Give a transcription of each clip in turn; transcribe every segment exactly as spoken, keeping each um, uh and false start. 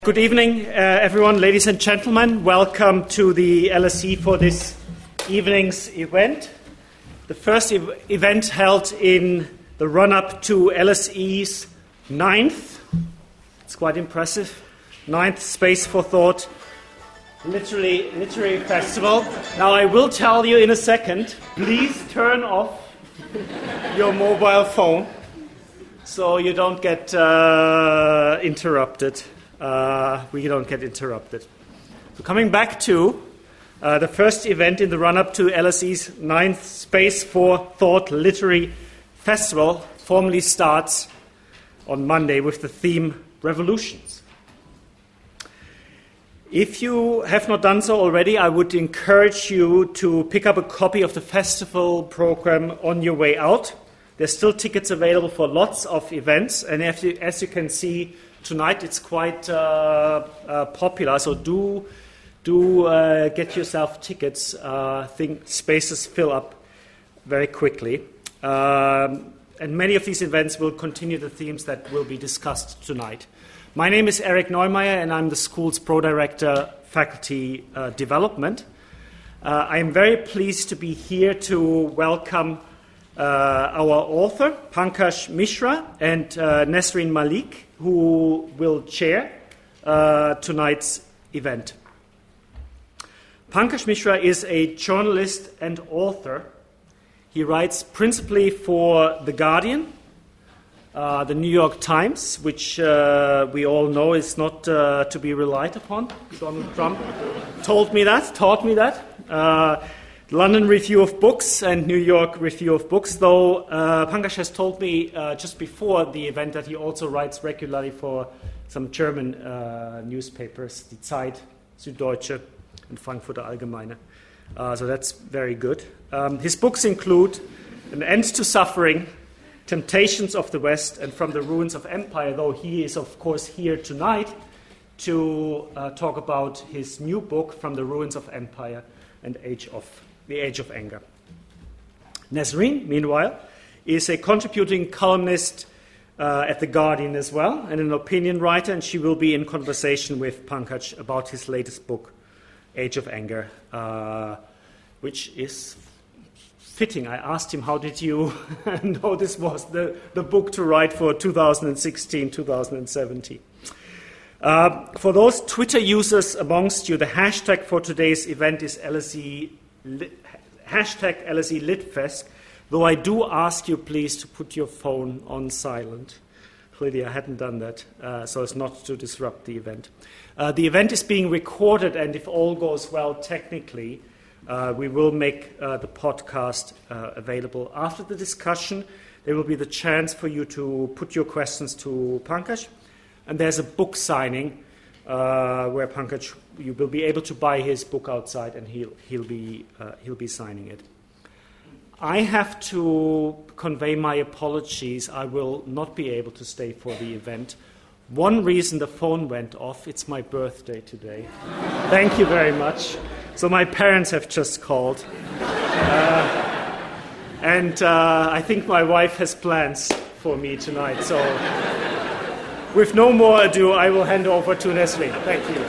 Good evening, uh, everyone, ladies and gentlemen. Welcome to the L S E for this evening's event. The first ev- event held in the run-up to L S E's ninth, it's quite impressive, ninth Space for Thought literary, literary festival. Now, I will tell you in a second, please turn off your mobile phone so you don't get uh, interrupted. Uh, we don't get interrupted. So coming back to uh, the first event in the run-up to L S E's ninth Space for Thought Literary Festival formally starts on Monday with the theme Revolutions. If you have not done so already, I would encourage you to pick up a copy of the festival program on your way out. There's still tickets available for lots of events, and as you, as you can see, tonight it's quite uh, uh, popular, so do do uh, get yourself tickets. Uh, I think spaces fill up very quickly. Um, and many of these events will continue the themes that will be discussed tonight. My name is Eric Neumeier, and I'm the school's Pro-Director, Faculty uh, Development. Uh, I am very pleased to be here to welcome uh, our author, Pankaj Mishra, and uh, Nesreen Malik, who will chair uh, tonight's event. Pankaj Mishra is a journalist and author. He writes principally for The Guardian, uh, The New York Times, which uh, we all know is not uh, to be relied upon. Donald Trump told me that, taught me that. Uh, London Review of Books and New York Review of Books, though uh, Pankaj has told me uh, just before the event that he also writes regularly for some German uh, newspapers, Die Zeit, Süddeutsche, and Frankfurter Allgemeine. Uh, so that's very good. Um, his books include An End to Suffering, Temptations of the West, and From the Ruins of Empire, though he is, of course, here tonight to uh, talk about his new book, From the Ruins of Empire and Age of The Age of Anger. Nesreen, meanwhile, is a contributing columnist uh, at The Guardian as well, and an opinion writer, and she will be in conversation with Pankaj about his latest book, Age of Anger, uh, which is fitting. I asked him, how did you know this was the, the book to write for two thousand sixteen, two thousand seventeen? Uh, for those Twitter users amongst you, the hashtag for today's event is L S E Lit, hashtag L S E Litfest, though I do ask you please to put your phone on silent. Clearly I hadn't done that, uh, so as not to disrupt the event. Uh, the event is being recorded, and if all goes well technically, uh, we will make uh, the podcast uh, available. After the discussion, there will be the chance for you to put your questions to Pankaj, and there's a book signing uh, where Pankaj, you will be able to buy his book outside, and he'll he'll be uh, he'll be signing it. I have to convey my apologies. I will not be able to stay for the event. One reason the phone went off, it's my birthday today. Thank you very much. So my parents have just called. Uh, and uh, I think my wife has plans for me tonight. So with no more ado, I will hand over to Nesreen. Thank you.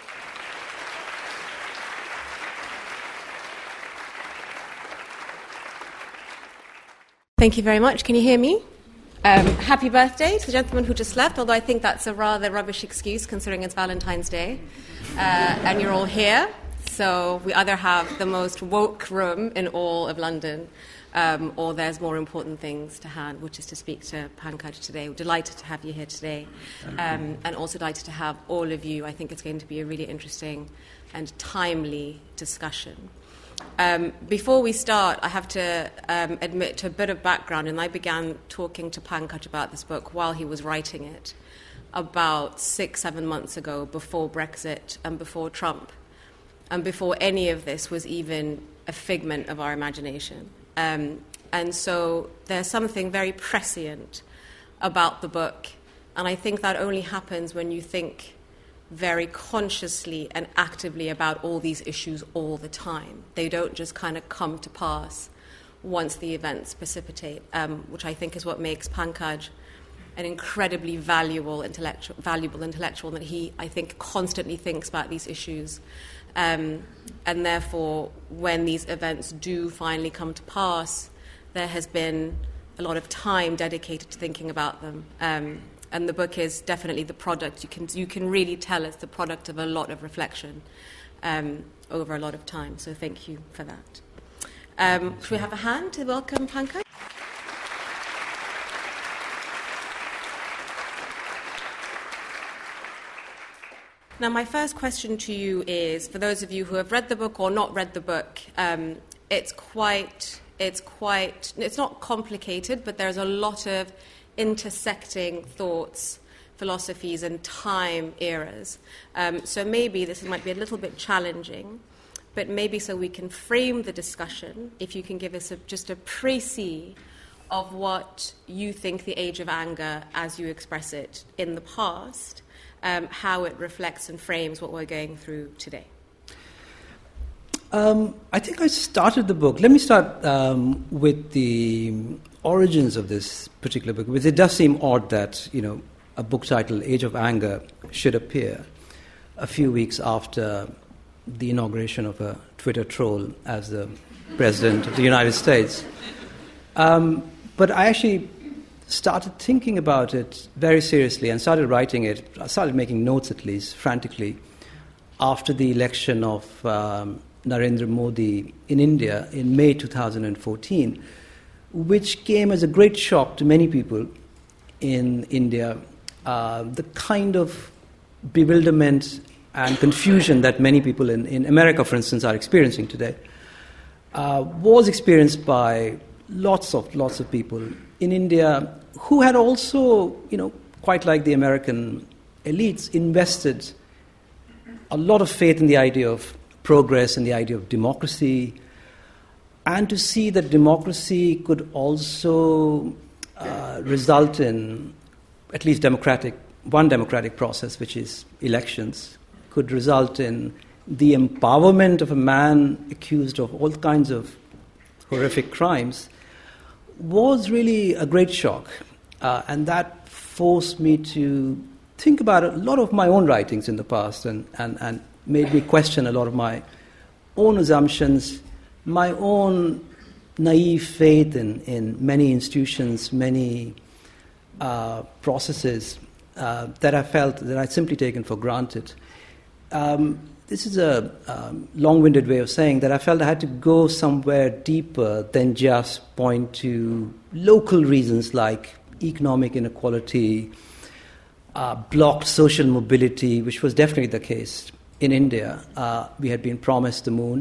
Thank you very much. Can you hear me? Um, happy birthday to the gentleman who just left, although I think that's a rather rubbish excuse considering it's Valentine's Day. Uh, and you're all here. So we either have the most woke room in all of London, um, or there's more important things to hand, which is to speak to Pankaj today. We're delighted to have you here today, um, and also delighted to have all of you. I think it's going to be a really interesting and timely discussion. Um, before we start, I have to um, admit to a bit of background, and I began talking to Pankaj about this book while he was writing it, about six, seven months ago, before Brexit and before Trump, and before any of this was even a figment of our imagination. Um, and so there's something very prescient about the book, and I think that only happens when you think very consciously and actively about all these issues all the time. They don't just kind of come to pass once the events precipitate, um, which I think is what makes Pankaj an incredibly valuable intellectual, valuable intellectual, that he, I think, constantly thinks about these issues. Um, and therefore, when these events do finally come to pass, there has been a lot of time dedicated to thinking about them. Um, and the book is definitely the product. You can, you can really tell it's the product of a lot of reflection um, over a lot of time. So thank you for that. Um, should we have a hand to welcome Pankaj? Now, my first question to you is, for those of you who have read the book or not read the book, um, it's quite, it's quite, it's not complicated, but there's a lot of intersecting thoughts, philosophies, and time eras. Um, so maybe this might be a little bit challenging, but maybe so we can frame the discussion, if you can give us a, just a précis of what you think the age of anger, as you express it in the past, Um, how it reflects and frames what we're going through today. Um, I think I started the book. Let me start um, with the origins of this particular book, because it does seem odd that, you know, a book titled Age of Anger should appear a few weeks after the inauguration of a Twitter troll as the President of the United States. Um, but I actually started thinking about it very seriously and started writing it, I started making notes at least, frantically, after the election of um, Narendra Modi in India in May two thousand fourteen, which came as a great shock to many people in India. Uh, the kind of bewilderment and confusion that many people in, in America, for instance, are experiencing today, uh, was experienced by lots of lots of people in India who had also, you know, quite like the American elites, invested a lot of faith in the idea of progress and the idea of democracy, and to see that democracy could also uh, result in at least democratic, one democratic process, which is elections, could result in the empowerment of a man accused of all kinds of horrific crimes, was really a great shock. Uh, and that forced me to think about a lot of my own writings in the past, and, and, and made me question a lot of my own assumptions, my own naive faith in, in many institutions, many uh, processes uh, that I felt that I'd simply taken for granted. Um, This is a um, long-winded way of saying that I felt I had to go somewhere deeper than just point to local reasons like economic inequality, uh, blocked social mobility, which was definitely the case in India. Uh, we had been promised the moon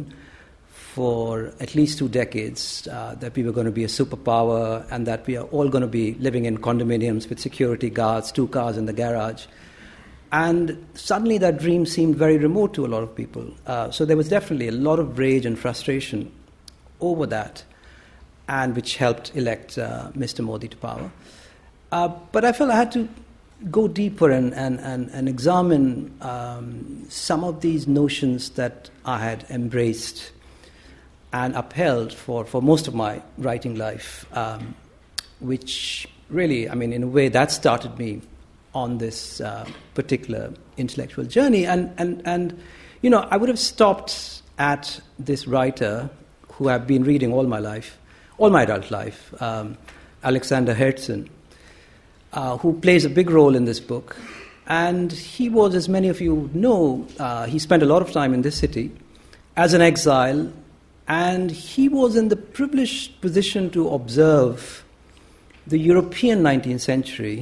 for at least two decades, uh, that we were going to be a superpower and that we are all going to be living in condominiums with security guards, two cars in the garage. And suddenly that dream seemed very remote to a lot of people. Uh, so there was definitely a lot of rage and frustration over that, and which helped elect uh, Mister Modi to power. Uh, but I felt I had to go deeper and, and, and, and examine um, some of these notions that I had embraced and upheld for, for most of my writing life, um, which really, I mean, in a way, that started me on this uh, particular intellectual journey. And, and, and, you know, I would have stopped at this writer who I've been reading all my life, all my adult life, um, Alexander Herzen, uh, who plays a big role in this book. And he was, as many of you know, uh, he spent a lot of time in this city as an exile, and he was in the privileged position to observe the European nineteenth century,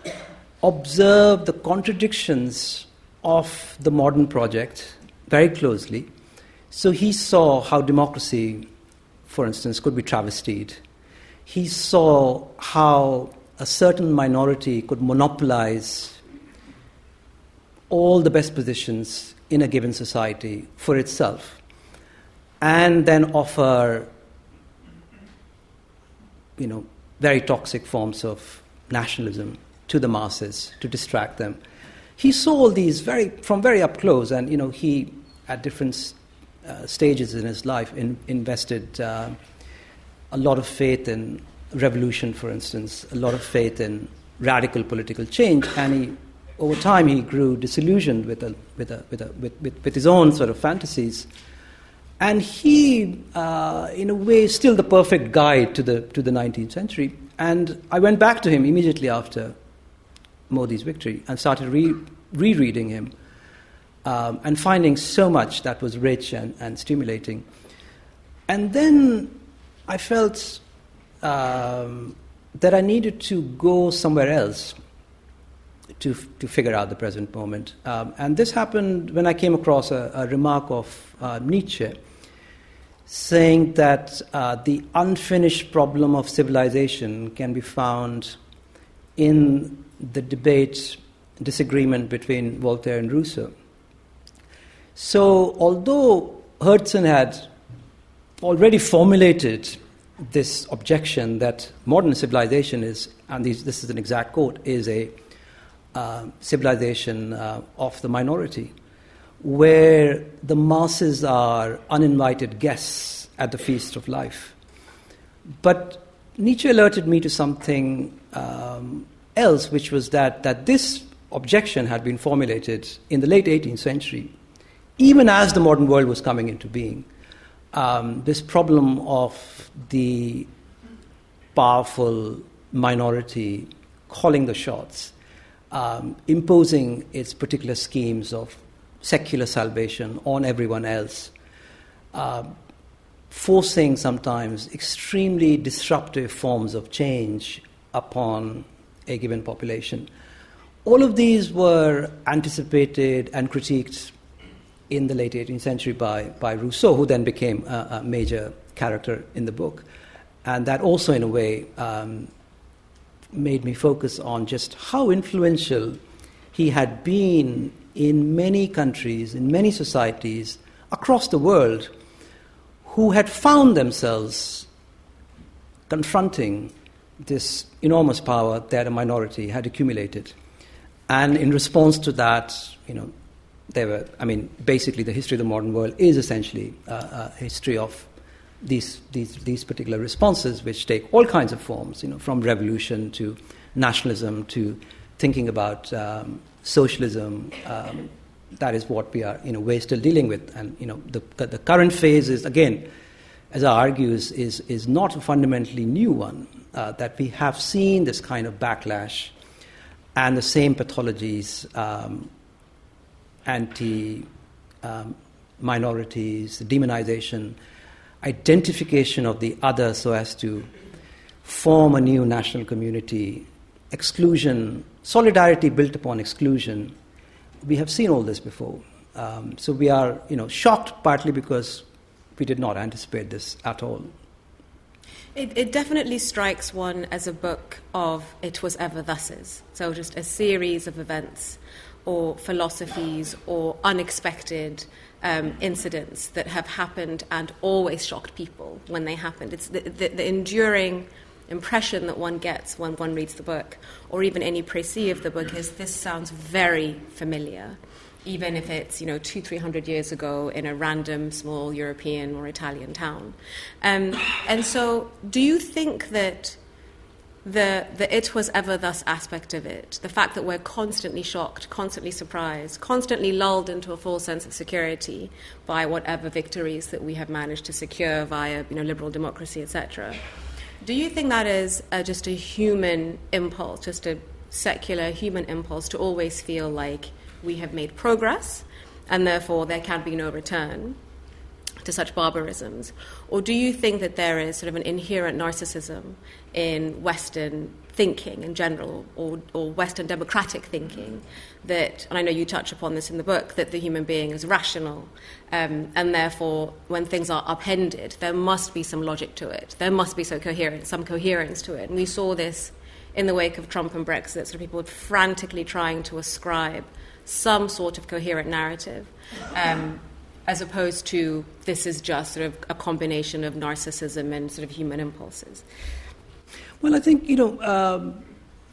observe the contradictions of the modern project very closely. So he saw how democracy, for instance, could be travestied. He saw how a certain minority could monopolize all the best positions in a given society for itself, and then offer, you know, very toxic forms of nationalism to the masses to distract them. He saw all these very from very up close, and you know he at different uh, stages in his life in, invested uh, a lot of faith in revolution, for instance, a lot of faith in radical political change, and he, over time, he grew disillusioned with a, with a, with a, with, with, with his own sort of fantasies. And he, uh, in a way, is still the perfect guide to the to the nineteenth century. And I went back to him immediately after Modi's victory and started re- rereading him um, and finding so much that was rich and, and stimulating. And then I felt um, that I needed to go somewhere else to to figure out the present moment. Um, and this happened when I came across a, a remark of uh, Nietzsche, saying that uh, the unfinished problem of civilization can be found in the debate, disagreement between Voltaire and Rousseau. So, although Herzen had already formulated this objection that modern civilization is, and these, this is an exact quote, is a uh, civilization uh, of the minority, where the masses are uninvited guests at the feast of life. But Nietzsche alerted me to something um, else, which was that, that this objection had been formulated in the late eighteenth century, even as the modern world was coming into being. Um, this problem of the powerful minority calling the shots, um, imposing its particular schemes of secular salvation on everyone else, uh, forcing sometimes extremely disruptive forms of change upon a given population. All of these were anticipated and critiqued in the late eighteenth century by, by Rousseau, who then became a, a major character in the book. And that also, in a way, um, made me focus on just how influential he had been in many countries, in many societies across the world, who had found themselves confronting this enormous power that a minority had accumulated. And in response to that, you know, there were, I mean, basically the history of the modern world is essentially uh, a history of these, these, these particular responses, which take all kinds of forms, you know, from revolution to nationalism to thinking about um, socialism. Um, that is what we are, in a way, still dealing with. And, you know, the, the current phase is, again, as I argue, is, is, is not a fundamentally new one, uh, that we have seen this kind of backlash and the same pathologies, um, anti um, minorities, demonization, identification of the other so as to form a new national community, exclusion, solidarity built upon exclusion. We have seen all this before. Um, so we are, you know, shocked partly because we did not anticipate this at all. It, it definitely strikes one as a book of It Was Ever Thus's. So just a series of events or philosophies or unexpected um, incidents that have happened and always shocked people when they happened. It's the, the, the enduring impression that one gets when one reads the book, or even any précis of the book, is this sounds very familiar, even if it's, you know, two, three hundred years ago in a random small European or Italian town. Um, and so do you think that the the It Was Ever Thus aspect of it, the fact that we're constantly shocked, constantly surprised, constantly lulled into a false sense of security by whatever victories that we have managed to secure via, you know, liberal democracy, et cetera, do you think that is uh, just a human impulse, just a secular human impulse to always feel like we have made progress and therefore there can be no return to such barbarisms? Or do you think that there is sort of an inherent narcissism in Western thinking in general, or, or Western democratic thinking, that, and I know you touch upon this in the book, that the human being is rational, um, and therefore when things are upended, there must be some logic to it, there must be some coherence, some coherence to it. And we saw this in the wake of Trump and Brexit, so people were frantically trying to ascribe some sort of coherent narrative, um, as opposed to this is just sort of a combination of narcissism and sort of human impulses. Well, I think, you know, um,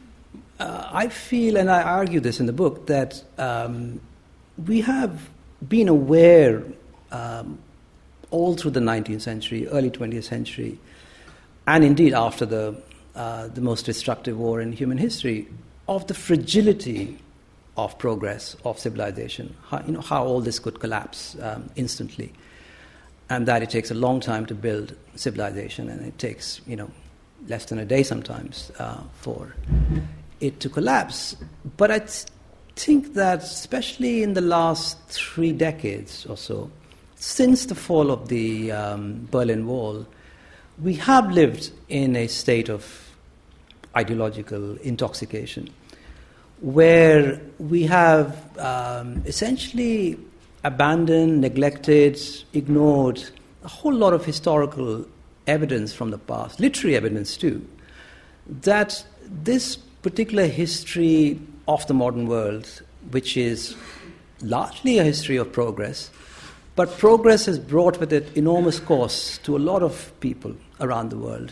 uh, I feel, and I argue this in the book, that um, we have been aware um, all through the nineteenth century, early twentieth century, and indeed after the uh, the most destructive war in human history, of the fragility of progress, of civilization, how, you know, how all this could collapse um, instantly, and that it takes a long time to build civilization, and it takes, you know, less than a day sometimes uh, for it to collapse. But I th- think that especially in the last three decades or so, since the fall of the um, Berlin Wall, we have lived in a state of ideological intoxication, where we have um, essentially abandoned, neglected, ignored a whole lot of historical evidence from the past, literary evidence too, that this particular history of the modern world, which is largely a history of progress, but progress has brought with it enormous costs to a lot of people around the world.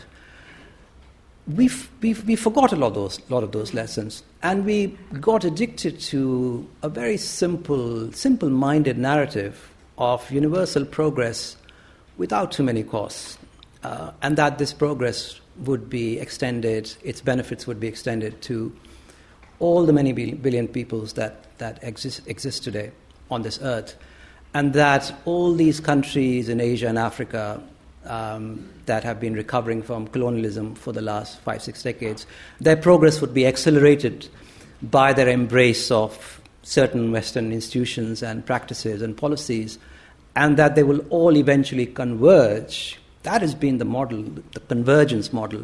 We've, we've, we forgot a lot of those, lot of those lessons, and we got addicted to a very simple, simple-minded narrative of universal progress without too many costs, uh, and that this progress would be extended, its benefits would be extended to all the many billion peoples that, that exist, exist today on this earth, and that all these countries in Asia and Africa Um, that have been recovering from colonialism for the last five, six decades, their progress would be accelerated by their embrace of certain Western institutions and practices and policies, and that they will all eventually converge. That has been the model, the convergence model,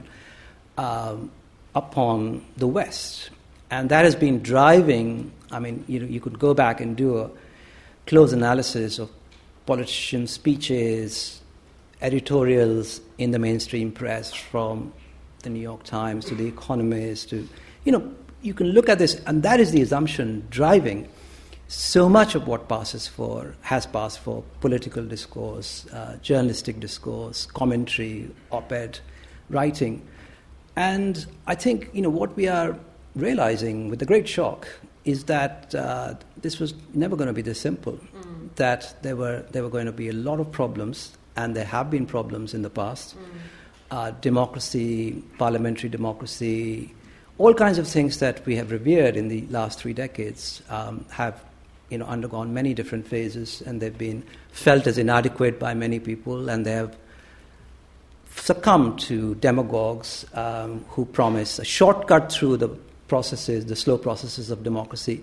um, upon the West. And that has been driving, I mean, you know, you could go back and do a close analysis of politicians' speeches, editorials in the mainstream press, from the New York Times to the Economist to, you know, you can look at this, and that is the assumption driving so much of what passes for, has passed for political discourse, uh, journalistic discourse, commentary, op-ed, writing. And I think, you know, what we are realizing with the great shock is that uh, this was never going to be this simple, mm. that there were there were going to be a lot of problems, and there have been problems in the past. Mm. Uh, democracy, parliamentary democracy, all kinds of things that we have revered in the last three decades um, have, you know, undergone many different phases, and they've been felt as inadequate by many people, and they have succumbed to demagogues um, who promise a shortcut through the processes, the slow processes of democracy.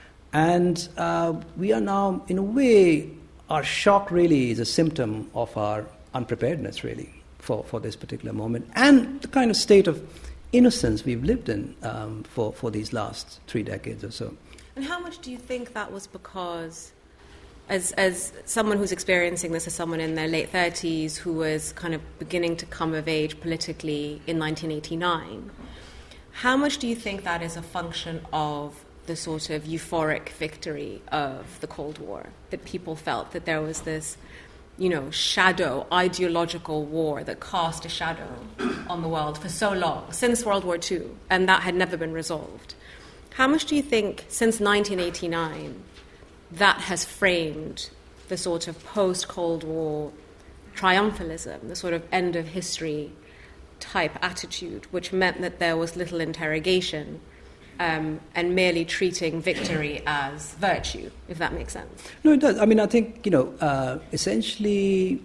And uh, we are now, in a way, our shock really is a symptom of our unpreparedness, really, for, for this particular moment, and the kind of state of innocence we've lived in um, for, for these last three decades or so. And how much do you think that was because, as as someone who's experiencing this, as someone in their late thirties who was kind of beginning to come of age politically in nineteen eighty-nine, how much do you think that is a function of the sort of euphoric victory of the Cold War, that people felt that there was this, you know, shadow, ideological war that cast a shadow on the world for so long, since World War Two, and that had never been resolved? How much do you think, since nineteen eighty-nine, that has framed the sort of post-Cold War triumphalism, the sort of end of history type attitude, which meant that there was little interrogation um, and merely treating victory as virtue, if that makes sense? No, it does. I mean, I think, you know, uh, essentially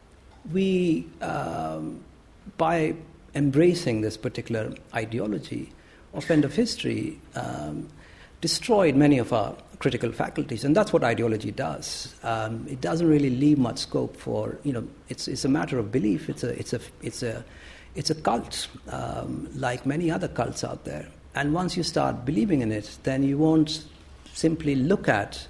we, um, by embracing this particular ideology of end of history, um, destroyed many of our critical faculties, and that's what ideology does. Um, it doesn't really leave much scope for, you know, it's it's a matter of belief. It's a it's a it's a it's a cult, um, like many other cults out there. And once you start believing in it, then you won't simply look at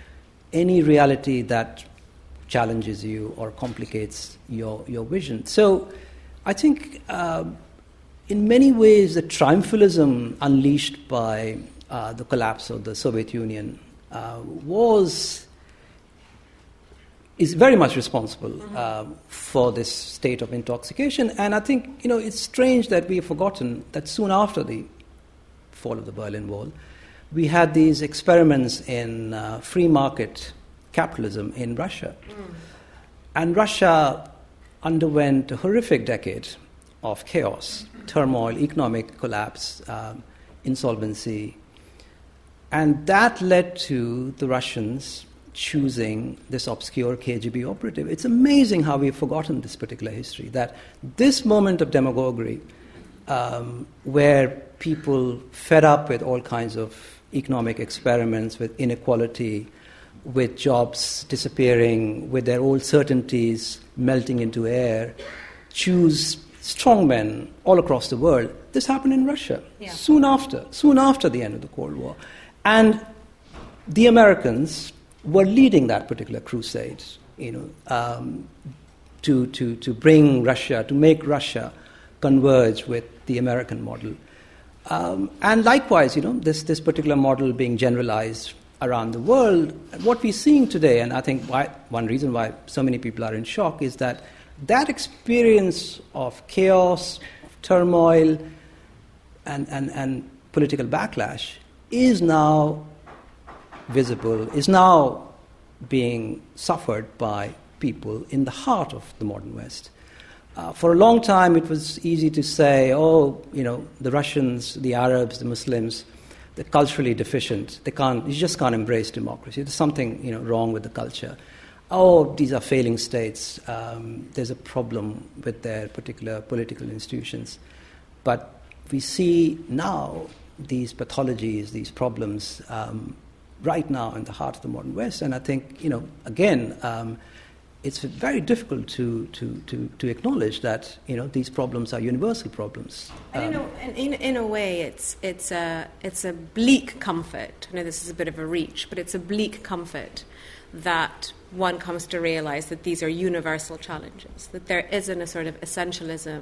any reality that challenges you or complicates your your vision. So, I think uh, in many ways the triumphalism unleashed by Uh, the collapse of the Soviet Union uh, was is very much responsible uh, for this state of intoxication. And I think, you know, it's strange that we've forgotten that soon after the fall of the Berlin Wall, we had these experiments in uh, free market capitalism in Russia. Mm. And Russia underwent a horrific decade of chaos, turmoil, economic collapse, um, insolvency. And that led to the Russians choosing this obscure K G B operative. It's amazing how we've forgotten this particular history, that this moment of demagoguery, um, where people fed up with all kinds of economic experiments, with inequality, with jobs disappearing, with their old certainties melting into air, choose strongmen all across the world. This happened in Russia yeah. soon after, soon after the end of the Cold War. And the Americans were leading that particular crusade, you know, um, to, to, to bring Russia, to make Russia converge with the American model. Um, and likewise, you know, this, this particular model being generalized around the world. What we're seeing today, and I think why, one reason why so many people are in shock, is that that experience of chaos, of turmoil, and, and, and political backlash is now visible, is now being suffered by people in the heart of the modern West. Uh, for a long time, it was easy to say, oh, you know, the Russians, the Arabs, the Muslims, they're culturally deficient. They can't, you just can't embrace democracy. There's something, you know, wrong with the culture. Oh, these are failing states. Um, there's a problem with their particular political institutions. But we see now these pathologies, these problems, um, right now in the heart of the modern West. And I think, you know, again, um, it's very difficult to, to, to, to acknowledge that, you know, these problems are universal problems. And in, a, in, in a way, it's, it's, a, it's a bleak comfort. I know this is a bit of a reach, but it's a bleak comfort that one comes to realize that these are universal challenges, that there isn't a sort of essentialism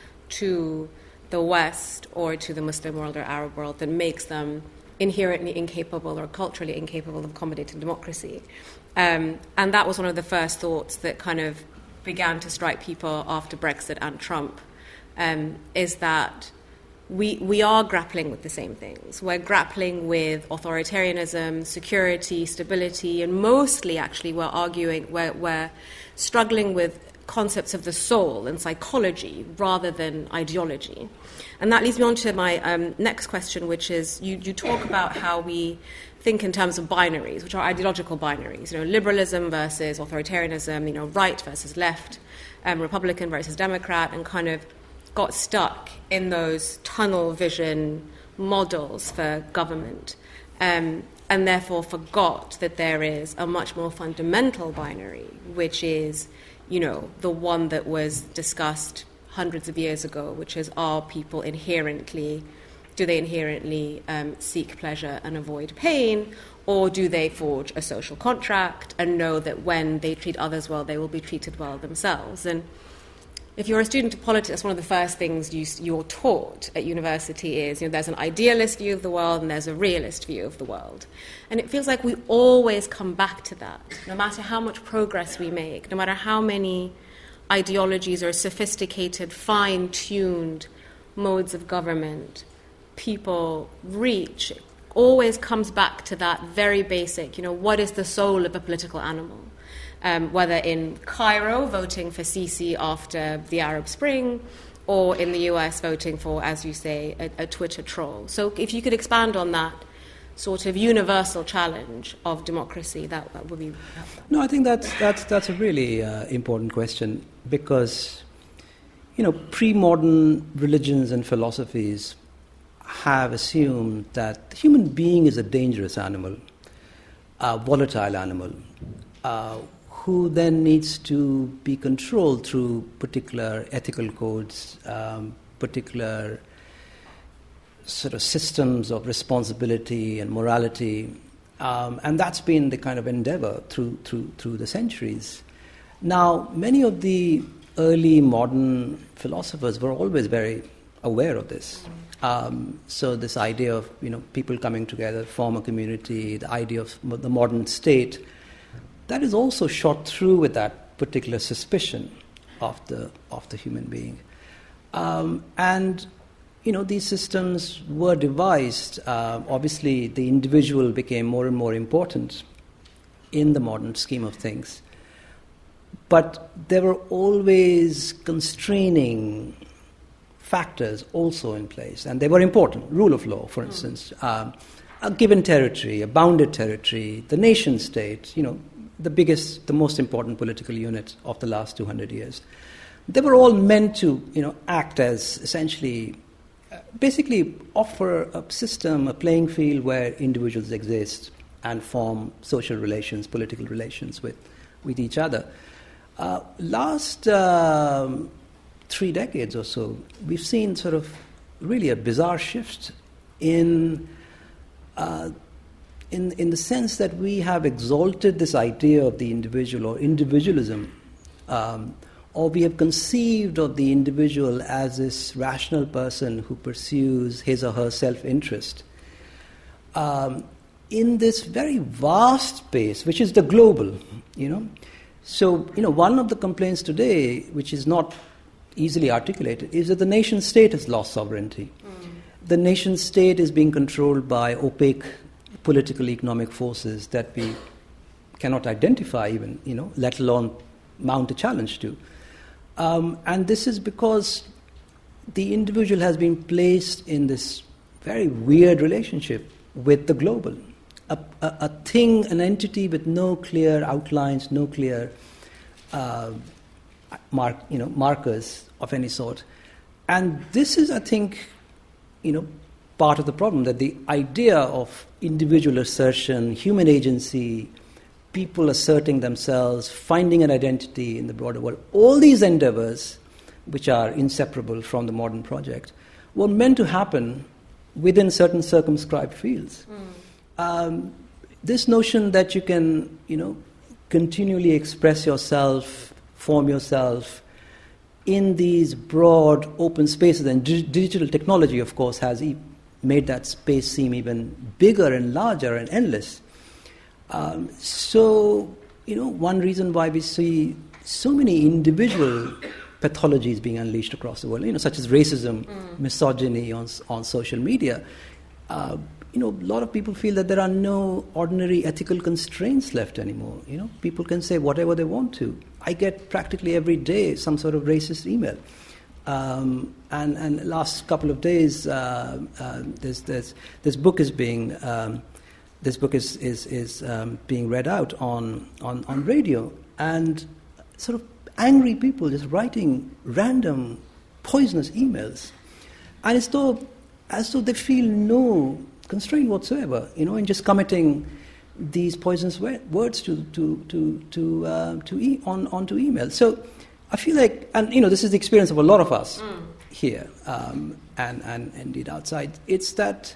to the West or to the Muslim world or Arab world that makes them inherently incapable or culturally incapable of accommodating democracy. Um, and that was one of the first thoughts that kind of began to strike people after Brexit and Trump, um, is that we we are grappling with the same things. We're grappling with authoritarianism, security, stability, and mostly, actually, we're arguing, we're, we're struggling with concepts of the soul and psychology rather than ideology. And that leads me on to my um, next question, which is you, you talk about how we think in terms of binaries, which are ideological binaries, you know, liberalism versus authoritarianism, you know, right versus left, um, Republican versus Democrat, and kind of got stuck in those tunnel vision models for government, um, and therefore forgot that there is a much more fundamental binary, which is, you know, the one that was discussed hundreds of years ago, which is, are people inherently, do they inherently um, seek pleasure and avoid pain, or do they forge a social contract and know that when they treat others well, they will be treated well themselves? And if you're a student of politics, that's one of the first things you, you're taught at university is, you know, there's an idealist view of the world and there's a realist view of the world. And it feels like we always come back to that, no matter how much progress we make, no matter how many ideologies or sophisticated, fine-tuned modes of government people reach, it always comes back to that very basic, you know, what is the soul of a political animal? Um, whether in Cairo voting for Sisi after the Arab Spring, or in the U S voting for, as you say, a, a Twitter troll. So if you could expand on that sort of universal challenge of democracy, that, that would be helpful. No, I think that's, that's, that's a really uh, important question, because, you know, pre-modern religions and philosophies have assumed that the human being is a dangerous animal, a volatile animal, uh, who then needs to be controlled through particular ethical codes, um, particular sort of systems of responsibility and morality. Um, and that's been the kind of endeavor through, through, through the centuries. Now, many of the early modern philosophers were always very aware of this. Um, so this idea of, you know, people coming together, form a community, the idea of the modern state, that is also shot through with that particular suspicion of the of the human being. Um, and, you know, these systems were devised. Uh, obviously, the individual became more and more important in the modern scheme of things. But there were always constraining factors also in place, and they were important. Rule of law, for instance, mm. um, a given territory, a bounded territory, the nation state, you know, the biggest, the most important political unit of the last two hundred years. They were all meant to, you know, act as essentially, uh, basically offer a system, a playing field where individuals exist and form social relations, political relations with, with each other. Uh, last um, three decades or so, we've seen sort of really a bizarre shift in, uh, in, in the sense that we have exalted this idea of the individual or individualism, um, or we have conceived of the individual as this rational person who pursues his or her self-interest um, in this very vast space, which is the global, you know. So, you know, one of the complaints today, which is not easily articulated, is that the nation state has lost sovereignty. Mm. The nation state is being controlled by opaque political economic forces that we cannot identify even, you know, let alone mount a challenge to. Um, and this is because the individual has been placed in this very weird relationship with the global. A, a, a thing, an entity with no clear outlines, no clear uh, mark, you know, markers of any sort. And this is, I think, you know, part of the problem, that the idea of individual assertion, human agency, people asserting themselves, finding an identity in the broader world, all these endeavors, which are inseparable from the modern project, were meant to happen within certain circumscribed fields. Mm. Um, this notion that you can, you know, continually express yourself, form yourself in these broad open spaces, and di- digital technology, of course, has e- made that space seem even bigger and larger and endless. Um, so, you know, one reason why we see so many individual pathologies being unleashed across the world, you know, such as racism, mm. misogyny on on social media. Uh, you know, a lot of people feel that there are no ordinary ethical constraints left anymore. You know, people can say whatever they want to. I get practically every day some sort of racist email. Um, and and last couple of days, uh, uh, this this this book is being um, this book is is is um, being read out on, on on radio, and sort of angry people just writing random poisonous emails, and as though as though they feel no constraint whatsoever, you know, in just committing these poisonous words to to to to uh, to e- on onto email. So I feel like, and you know, this is the experience of a lot of us mm. here, um, and and indeed outside. It's that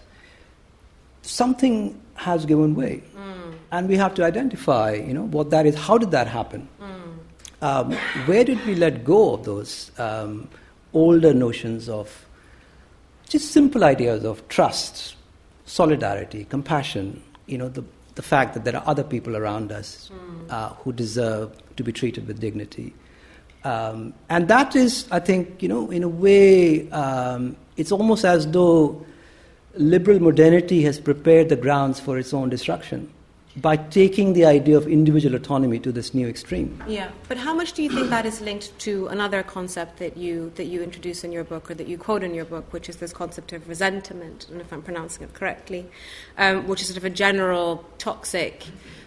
something has given way, mm. and we have to identify, you know, what that is. How did that happen? Mm. Um, where did we let go of those um, older notions of just simple ideas of trust, solidarity, compassion? You know, the the fact that there are other people around us mm. uh, who deserve to be treated with dignity. Um, and that is, I think, you know, in a way, um, it's almost as though liberal modernity has prepared the grounds for its own destruction by taking the idea of individual autonomy to this new extreme. Yeah, but how much do you think that is linked to another concept that you that you introduce in your book, or that you quote in your book, which is this concept of resentment, and if I'm pronouncing it correctly, um, which is sort of a general toxic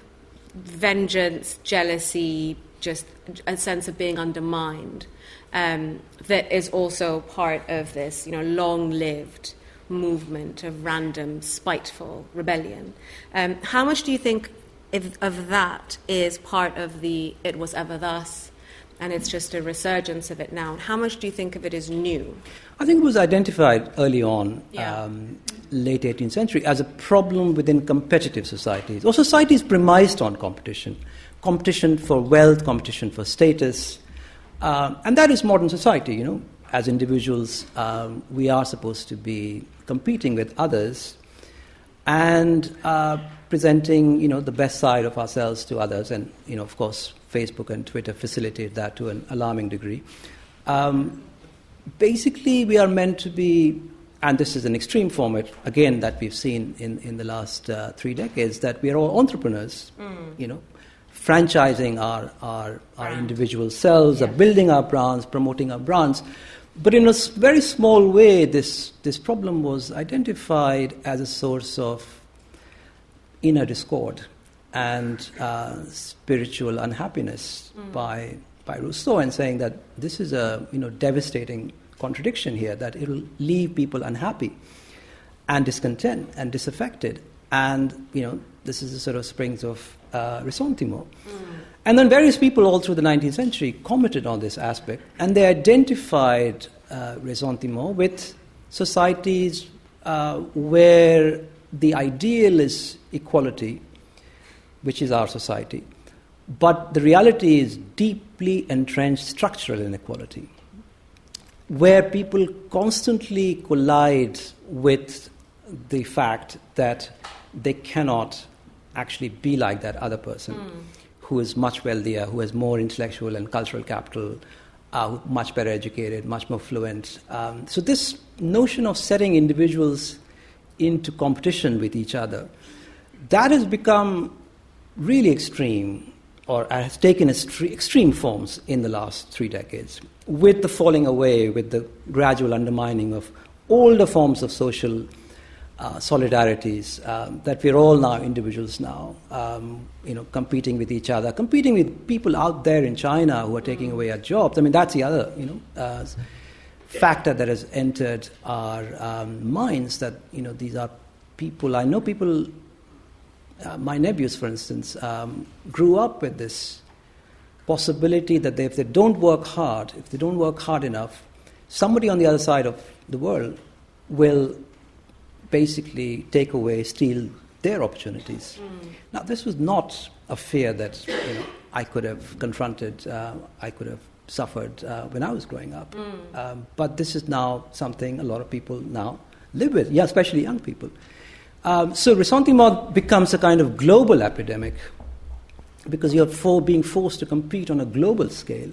vengeance, jealousy, just a sense of being undermined, um, that is also part of this, you know, long-lived movement of random, spiteful rebellion. Um, how much do you think if, of that is part of the "it was ever thus" and it's just a resurgence of it now? And how much do you think of it as new? I think it was identified early on, yeah. um, late eighteenth century, as a problem within competitive societies, or societies premised on competition. Competition for wealth, competition for status. Um, and that is modern society, you know. As individuals, um, we are supposed to be competing with others and uh, presenting, you know, the best side of ourselves to others. And, you know, of course, Facebook and Twitter facilitate that to an alarming degree. Um, basically, we are meant to be, and this is an extreme format, again, that we've seen in, in the last uh, three decades, that we are all entrepreneurs, mm. you know, franchising our, our, our individual selves, yeah. building our brands, promoting our brands. But in a s- very small way, this, this problem was identified as a source of inner discord and uh, spiritual unhappiness mm. by by Rousseau, and saying that this is a you know devastating contradiction here, that it will leave people unhappy and discontent and disaffected, and you know this is the sort of springs of uh, ressentiment. Mm. And then various people all through the nineteenth century commented on this aspect, and they identified uh, ressentiment with societies uh, where the ideal is equality, which is our society, but the reality is deeply entrenched structural inequality, where people constantly collide with the fact that they cannot actually be like that other person mm. who is much wealthier, who has more intellectual and cultural capital, uh, much better educated, much more fluent. Um, so this notion of setting individuals into competition with each other, that has become really extreme, or has taken extreme forms in the last three decades, with the falling away, with the gradual undermining of older forms of social uh, solidarities, um, that we're all now individuals now, um, you know, competing with each other, competing with people out there in China who are taking away our jobs. I mean, that's the other, you know, uh, factor that has entered our um, minds, that, you know, these are people, I know people, uh, my nephews, for instance, um, grew up with this possibility that they, if they don't work hard, if they don't work hard enough, somebody on the other side of the world will basically take away, steal their opportunities. Mm. Now, this was not a fear that, you know, I could have confronted, uh, I could have suffered uh, when I was growing up. Mm. Um, but this is now something a lot of people now live with, yeah, especially young people. Um, so ressentiment becomes a kind of global epidemic because you're for being forced to compete on a global scale,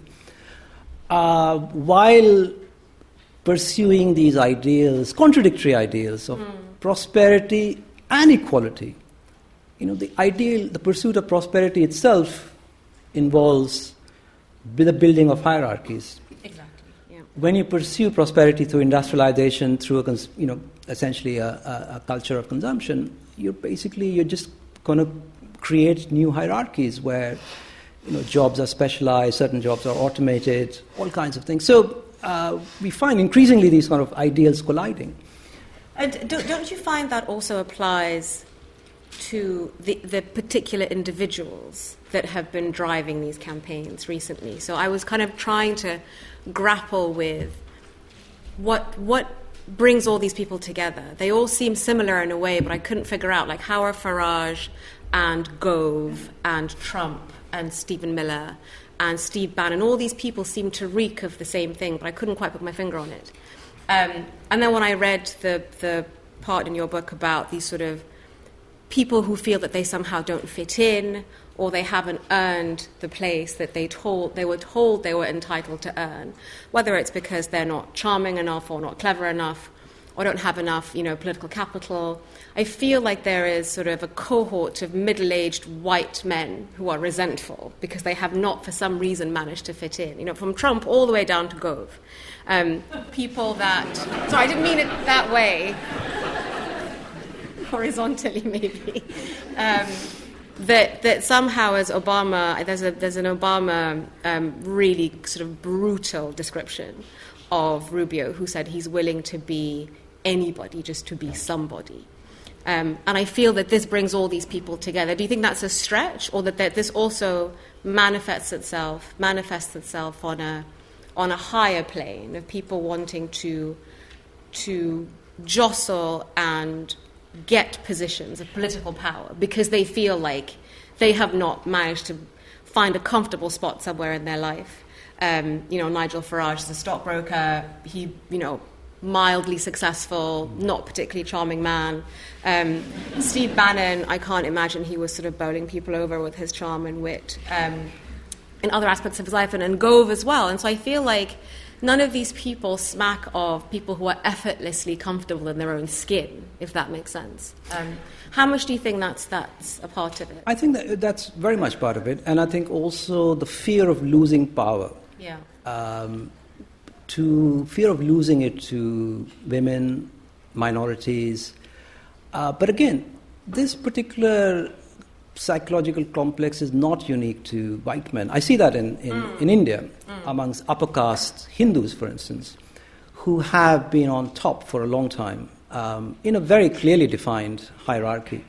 uh, while pursuing these ideals, contradictory ideals of mm. prosperity and equality. You know, the ideal, the pursuit of prosperity itself involves the building of hierarchies. Exactly. Yeah. When you pursue prosperity through industrialization, through a cons- you know, essentially a, a, a culture of consumption, you're basically you're just going to create new hierarchies where, you know, jobs are specialized, certain jobs are automated, all kinds of things. So uh, we find increasingly these kind of ideals colliding. And don't, don't you find that also applies to the, the particular individuals that have been driving these campaigns recently? So I was kind of trying to grapple with what what brings all these people together. They all seem similar in a way, but I couldn't figure out, like, how are Farage and Gove and Trump and Stephen Miller and Steve Bannon, all these people seem to reek of the same thing, but I couldn't quite put my finger on it. Um, and then when I read the the part in your book about these sort of people who feel that they somehow don't fit in, or they haven't earned the place that they told they were told they were entitled to earn, whether it's because they're not charming enough or not clever enough or don't have enough, you know, political capital. I feel like there is sort of a cohort of middle-aged white men who are resentful because they have not, for some reason, managed to fit in. You know, from Trump all the way down to Gove. Um, people that... Sorry, I didn't mean it that way. Horizontally, maybe. Um, that that somehow, as Obama, there's a there's an Obama um, really sort of brutal description of Rubio, who said he's willing to be anybody just to be somebody. Um, and I feel that this brings all these people together. Do you think that's a stretch, or that, that this also manifests itself manifests itself on a on a higher plane of people wanting to to jostle and get positions of political power because they feel like they have not managed to find a comfortable spot somewhere in their life? Um, you know, Nigel Farage is a stockbroker. He, you know, mildly successful, not particularly charming man. Um, Steve Bannon, I can't imagine he was sort of bowling people over with his charm and wit um, in other aspects of his life, and, and Gove as well. And so I feel like none of these people smack of people who are effortlessly comfortable in their own skin, if that makes sense. Um, how much do you think that's that's a part of it? I think that that's very much part of it, and I think also the fear of losing power. Yeah. Um, to fear of losing it to women, minorities. Uh, but again, this particular psychological complex is not unique to white men. I see that in, in, mm. in India, mm. amongst upper caste Hindus, for instance, who have been on top for a long time um, in a very clearly defined hierarchy,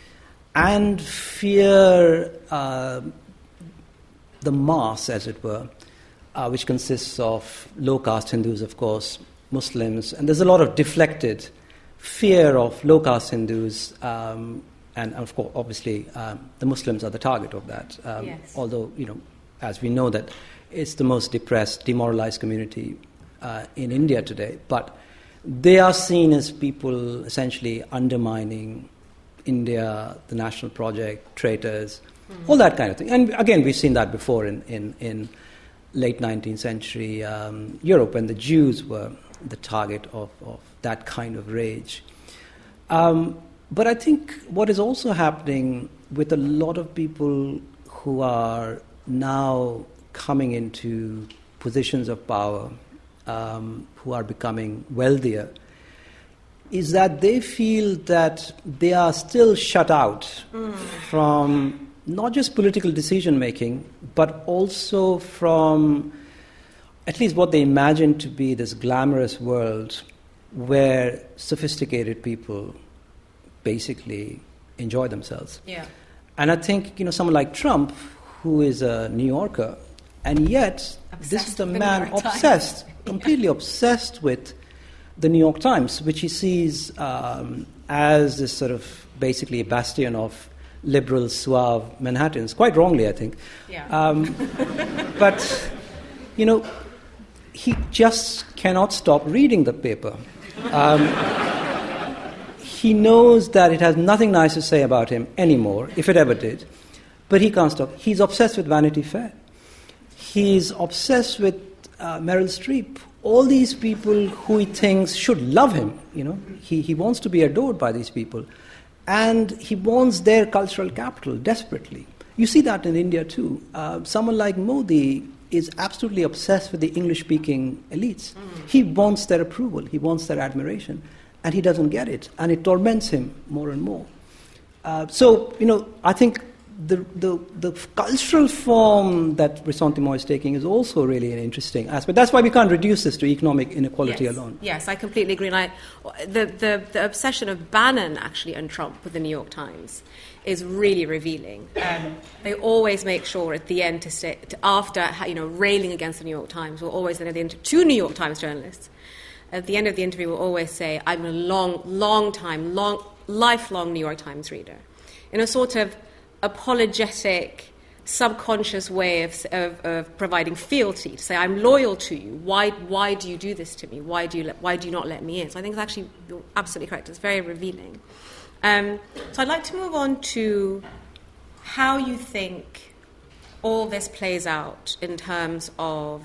and fear uh, the mass, as it were, uh, which consists of low caste Hindus, of course, Muslims, and there's a lot of deflected fear of low caste Hindus. Um, And of course, obviously, um, the Muslims are the target of that. Um, yes. Although, you know, as we know that it's the most depressed, demoralized community uh, in India today. But they are seen as people essentially undermining India, the national project, traitors, mm-hmm. all that kind of thing. And again, we've seen that before in, in, in late nineteenth century um, Europe, when the Jews were the target of, of that kind of rage. Um, But I think what is also happening with a lot of people who are now coming into positions of power, um, who are becoming wealthier, is that they feel that they are still shut out mm. from not just political decision making, but also from at least what they imagine to be this glamorous world where sophisticated people basically enjoy themselves. Yeah. And I think, you know, someone like Trump, who is a New Yorker, and yet Obsessed this is the with man the New York obsessed, Times. completely Yeah. obsessed with the New York Times, which he sees um, as this sort of basically a bastion of liberal, suave Manhattans, quite wrongly, I think. Yeah. Um, but, you know, he just cannot stop reading the paper. Um, He knows that it has nothing nice to say about him anymore, if it ever did, but he can't stop. He's obsessed with Vanity Fair. He's obsessed with uh, Meryl Streep. All these people who he thinks should love him, you know. He, he wants to be adored by these people. And he wants their cultural capital desperately. You see that in India too. Uh, someone like Modi is absolutely obsessed with the English-speaking elites. Mm. He wants their approval. He wants their admiration. And he doesn't get it, and it torments him more and more. Uh, so, you know, I think the, the the cultural form that Ressentiment is taking is also really an interesting aspect. That's why we can't reduce this to economic inequality yes. alone. Yes, I completely agree. And I, the, the, the obsession of Bannon, actually, and Trump with the New York Times is really revealing. Um, they always make sure at the end to say, to, after, you know, railing against the New York Times, will always then at the end, two New York Times journalists, at the end of the interview, will always say, I'm a long, long time, long, lifelong New York Times reader, in a sort of apologetic, subconscious way of, of, of providing fealty, to say, I'm loyal to you. Why, why do you do this to me? Why do you, let, why do you not let me in? So I think it's actually, you're absolutely correct. It's very revealing. Um, so I'd like to move on to how you think all this plays out in terms of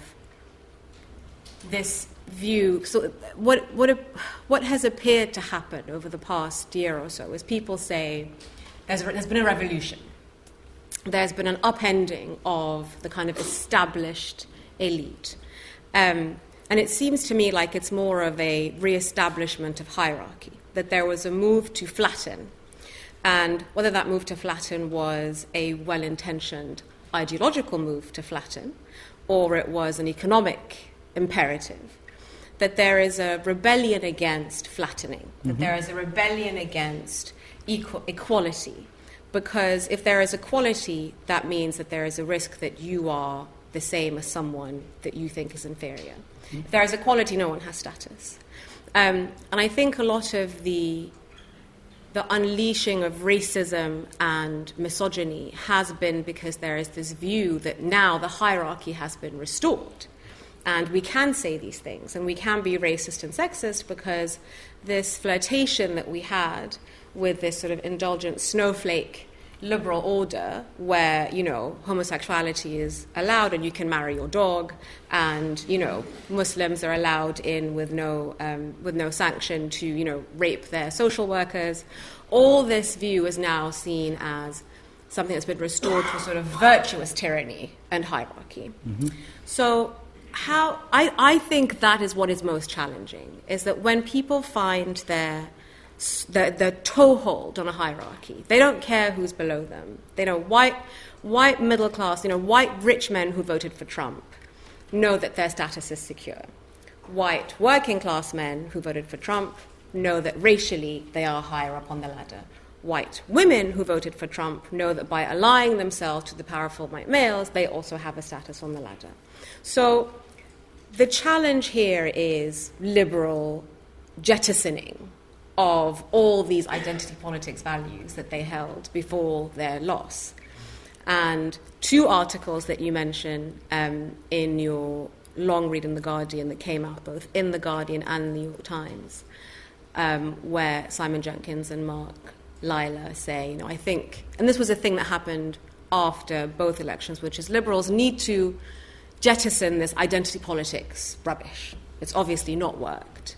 this view. So what what what has appeared to happen over the past year or so is people say there's, there's been a revolution. There's been an upending of the kind of established elite. Um, and it seems to me like it's more of a re-establishment of hierarchy, that there was a move to flatten. And whether that move to flatten was a well-intentioned ideological move to flatten, or it was an economic imperative, that there is a rebellion against flattening, that mm-hmm. there is a rebellion against equal, equality, because if there is equality, that means that there is a risk that you are the same as someone that you think is inferior. Mm-hmm. If there is equality, no one has status. Um, and I think a lot of the the unleashing of racism and misogyny has been because there is this view that now the hierarchy has been restored. And we can say these things, and we can be racist and sexist because this flirtation that we had with this sort of indulgent snowflake liberal order where, you know, homosexuality is allowed and you can marry your dog, and, you know, Muslims are allowed in with no um, with no sanction to, you know, rape their social workers. All this view is now seen as something that's been restored to a sort of virtuous tyranny and hierarchy. Mm-hmm. So how I, I think that is what is most challenging, is that when people find their, their, their toehold on a hierarchy, they don't care who's below them. They know white, white middle class, you know, white rich men who voted for Trump know that their status is secure. White working class men who voted for Trump know that racially they are higher up on the ladder. White women who voted for Trump know that by allying themselves to the powerful white males, they also have a status on the ladder. So the challenge here is liberal jettisoning of all these identity politics values that they held before their loss. And two articles that you mention um, in your long read in The Guardian that came out both in The Guardian and The New York Times, um, where Simon Jenkins and Mark Lila say, you know, I think, and this was a thing that happened after both elections, which is liberals need to jettison this identity politics rubbish. It's obviously not worked.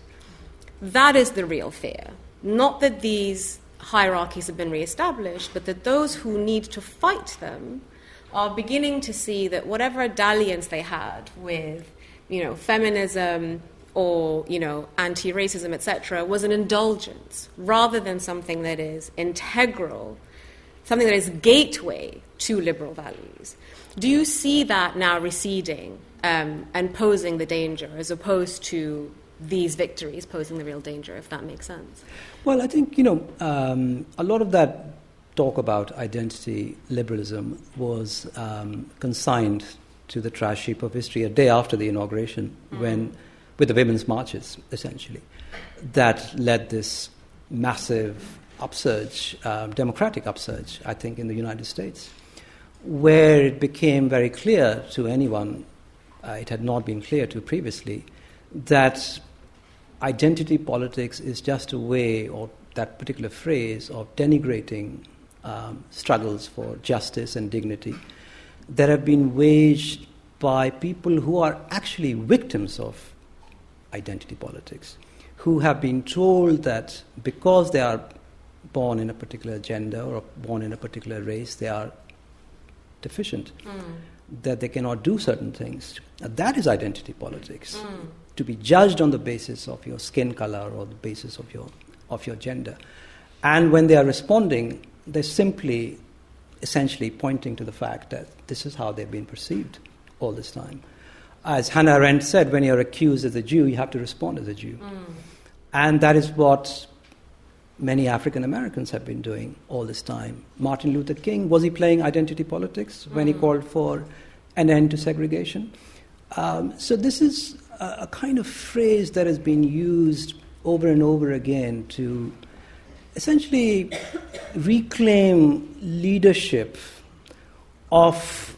That is the real fear. Not that these hierarchies have been reestablished, but that those who need to fight them are beginning to see that whatever dalliance they had with, you know, feminism or, you know, anti-racism, et cetera, was an indulgence rather than something that is integral, something that is gateway to liberal values. Do you see that now receding um, and posing the danger as opposed to these victories posing the real danger, if that makes sense? Well, I think, you know, um, a lot of that talk about identity liberalism was um, consigned to the trash heap of history a day after the inauguration, mm-hmm. when, with the women's marches, essentially, that led this massive upsurge, uh, democratic upsurge, I think, in the United States, where it became very clear to anyone, uh, it had not been clear to previously, that identity politics is just a way, or that particular phrase, of denigrating um, struggles for justice and dignity that have been waged by people who are actually victims of identity politics, who have been told that because they are born in a particular gender or born in a particular race, they are deficient, mm. that they cannot do certain things. Now, that is identity politics. Mm. To be judged on the basis of your skin color or the basis of your of your gender. And when they are responding, they're simply, essentially pointing to the fact that this is how they've been perceived all this time. As Hannah Arendt said, when you're accused as a Jew, you have to respond as a Jew. Mm. And that is what many African Americans have been doing all this time. Martin Luther King, was he playing identity politics when mm. he called for an end to segregation? Um, so this is a, a kind of phrase that has been used over and over again to essentially reclaim leadership of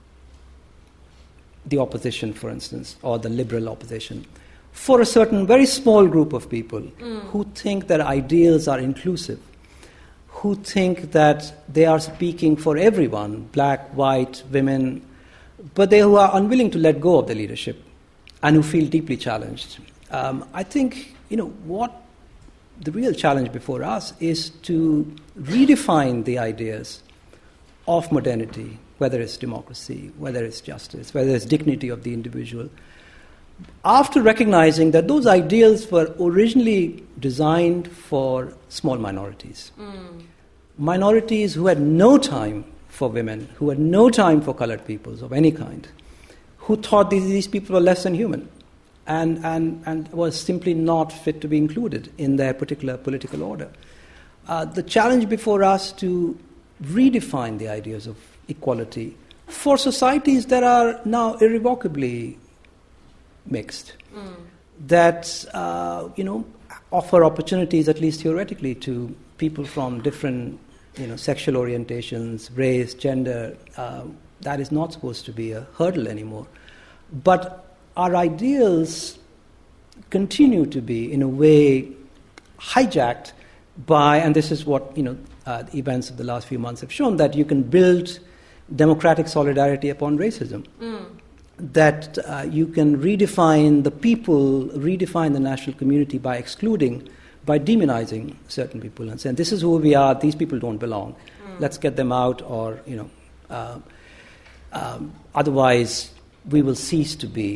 the opposition, for instance, or the liberal opposition, for a certain very small group of people mm. who think that ideals are inclusive, who think that they are speaking for everyone, black, white, women, but they who are unwilling to let go of the leadership and who feel deeply challenged. Um, I think, you know, what the real challenge before us is to redefine the ideas of modernity, whether it's democracy, whether it's justice, whether it's dignity of the individual, after recognizing that those ideals were originally designed for small minorities. Mm. Minorities who had no time for women, who had no time for colored peoples of any kind, who thought these, these people were less than human and, and, and was simply not fit to be included in their particular political order. Uh, the challenge before us to redefine the ideas of equality for societies that are now irrevocably mixed, mm. that uh, you know offer opportunities, at least theoretically, to people from different you know sexual orientations, race, gender. Uh, that is not supposed to be a hurdle anymore. But our ideals continue to be, in a way, hijacked by, and this is what you know uh, the events of the last few months have shown, that you can build democratic solidarity upon racism. Mm. That uh, you can redefine the people, redefine the national community by excluding, by demonizing certain people and saying, this is who we are, these people don't belong. Mm. Let's get them out, or, you know, uh, um, otherwise we will cease to be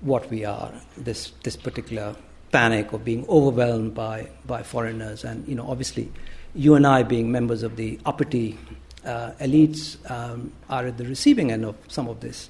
what we are, this this particular panic of being overwhelmed by, by foreigners. And, you know, obviously, you and I, being members of the uppity uh, elites, um, are at the receiving end of some of this.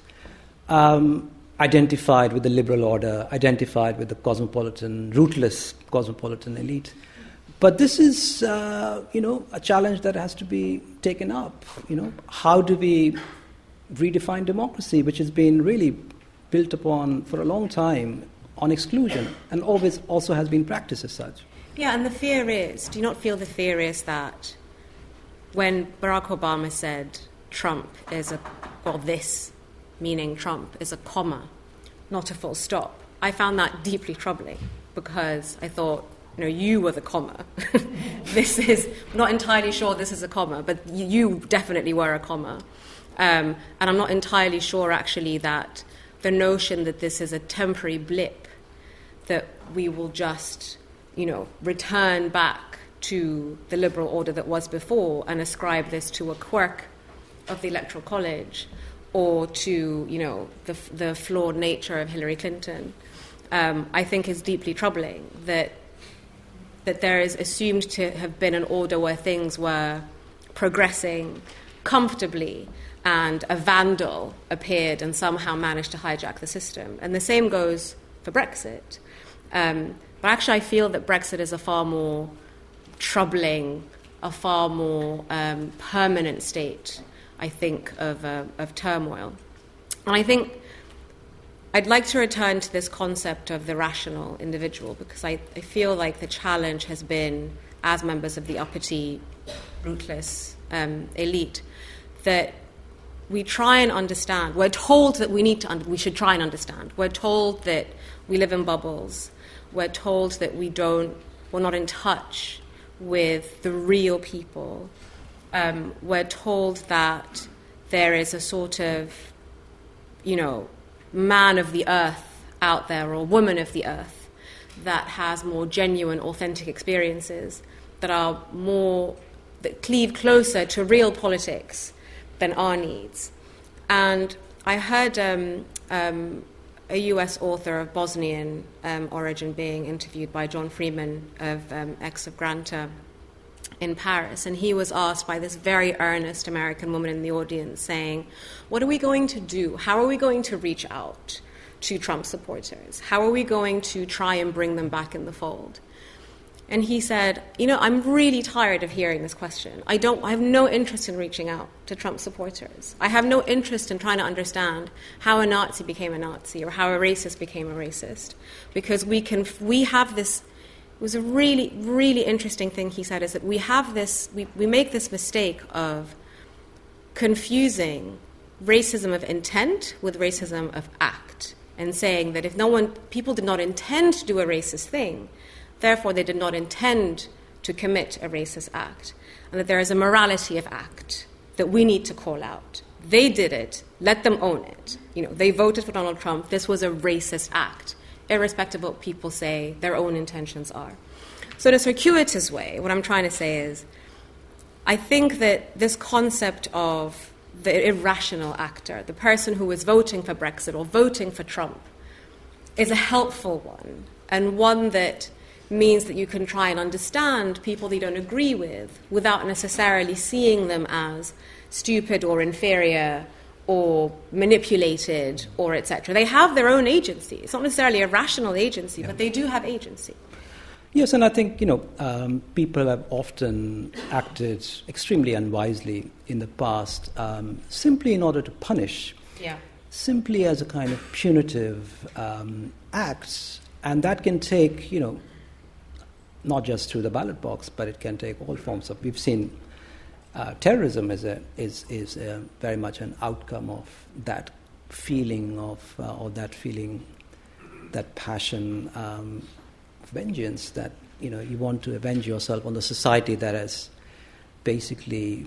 Um, identified with the liberal order, identified with the cosmopolitan, rootless cosmopolitan elite. But this is, uh, you know, a challenge that has to be taken up. You know, how do we redefine democracy, which has been really built upon for a long time on exclusion, and always also has been practiced as such? Yeah, and the fear is, do you not feel the fear is that when Barack Obama said Trump is a, well, this, meaning Trump, is a comma, not a full stop, I found that deeply troubling, because I thought, you know, you were the comma. This is, I'm not entirely sure this is a comma, but you definitely were a comma. Um, and I'm not entirely sure, actually, that the notion that this is a temporary blip, that we will just, you know, return back to the liberal order that was before and ascribe this to a quirk of the Electoral College or to, you know, the, the flawed nature of Hillary Clinton, um, I think is deeply troubling, that that there is assumed to have been an order where things were progressing comfortably and a vandal appeared and somehow managed to hijack the system. And the same goes for Brexit. Um, but actually I feel that Brexit is a far more troubling, a far more um, permanent state, I think, of, uh, of turmoil. And I think I'd like to return to this concept of the rational individual, because I, I feel like the challenge has been, as members of the uppity, rootless um, elite, that we try and understand. We're told that we need to. Un- we should try and understand. We're told that we live in bubbles. We're told that we don't. We're not in touch with the real people. Um, we're told that there is a sort of, you know, man of the earth out there, or woman of the earth, that has more genuine, authentic experiences, that are more, that cleave closer to real politics than our needs. And I heard um, um, a U S author of Bosnian um, origin being interviewed by John Freeman of um, Ex of Granta in Paris, and he was asked by this very earnest American woman in the audience saying, what are we going to do? How are we going to reach out to Trump supporters? How are we going to try and bring them back in the fold? And he said, you know, I'm really tired of hearing this question. I don't, I have no interest in reaching out to Trump supporters. I have no interest in trying to understand how a Nazi became a Nazi or how a racist became a racist, because we can, we have this. It was a really, really interesting thing he said, is that we have this, we, we make this mistake of confusing racism of intent with racism of act, and saying that if no one, people did not intend to do a racist thing, therefore they did not intend to commit a racist act, and that there is a morality of act that we need to call out. They did it, let them own it. You know, they voted for Donald Trump, this was a racist act, irrespective of what people say their own intentions are. So in a circuitous way, what I'm trying to say is, I think that this concept of the irrational actor, the person who is voting for Brexit or voting for Trump, is a helpful one, and one that means that you can try and understand people that you don't agree with without necessarily seeing them as stupid or inferior or manipulated, or et cetera. They have their own agency. It's not necessarily a rational agency, yeah. But they do have agency. Yes, and I think, you know, um, people have often acted extremely unwisely in the past, um, simply in order to punish, yeah. simply as a kind of punitive um, act, and that can take, you know, not just through the ballot box, but it can take all forms of. We've seen. Uh, terrorism is a, is is a very much an outcome of that feeling of uh, or that feeling, that passion, um, of vengeance. That, you know, you want to avenge yourself on the society that has basically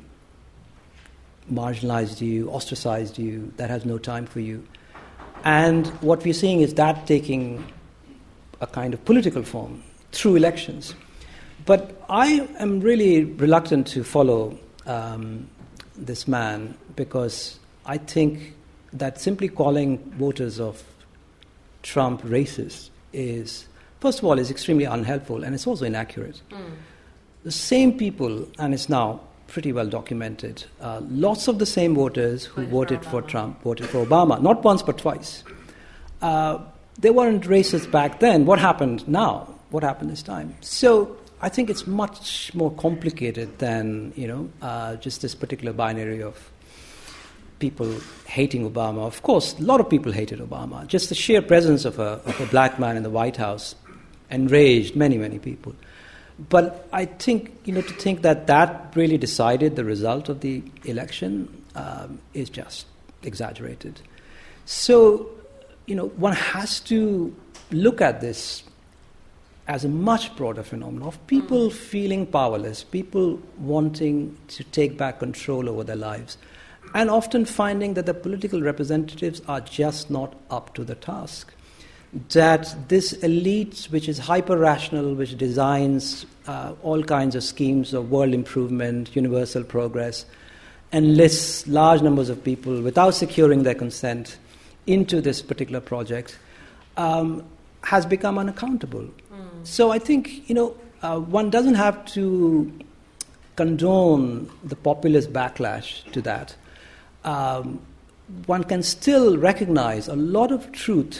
marginalized you, ostracized you, that has no time for you. And what we're seeing is that taking a kind of political form through elections. But I am really reluctant to follow Um, this man, because I think that simply calling voters of Trump racist is, first of all, is extremely unhelpful, and it's also inaccurate. Mm. The same people, and it's now pretty well documented, uh, lots of the same voters who voted, voted for, for Trump voted for Obama, not once but twice. Uh, they weren't racist back then. What happened now? What happened this time? So I think it's much more complicated than, you know, uh, just this particular binary of people hating Obama. Of course, a lot of people hated Obama. Just the sheer presence of a, of a black man in the White House enraged many, many people. But I think, you know, to think that that really decided the result of the election um, is just exaggerated. So, you know, one has to look at this as a much broader phenomenon of people feeling powerless, people wanting to take back control over their lives, and often finding that the political representatives are just not up to the task. That this elite, which is hyper-rational, which designs uh, all kinds of schemes of world improvement, universal progress, enlists large numbers of people without securing their consent into this particular project, um, has become unaccountable. Mm. So I think, you know, uh, one doesn't have to condone the populist backlash to that. Um, one can still recognize a lot of truth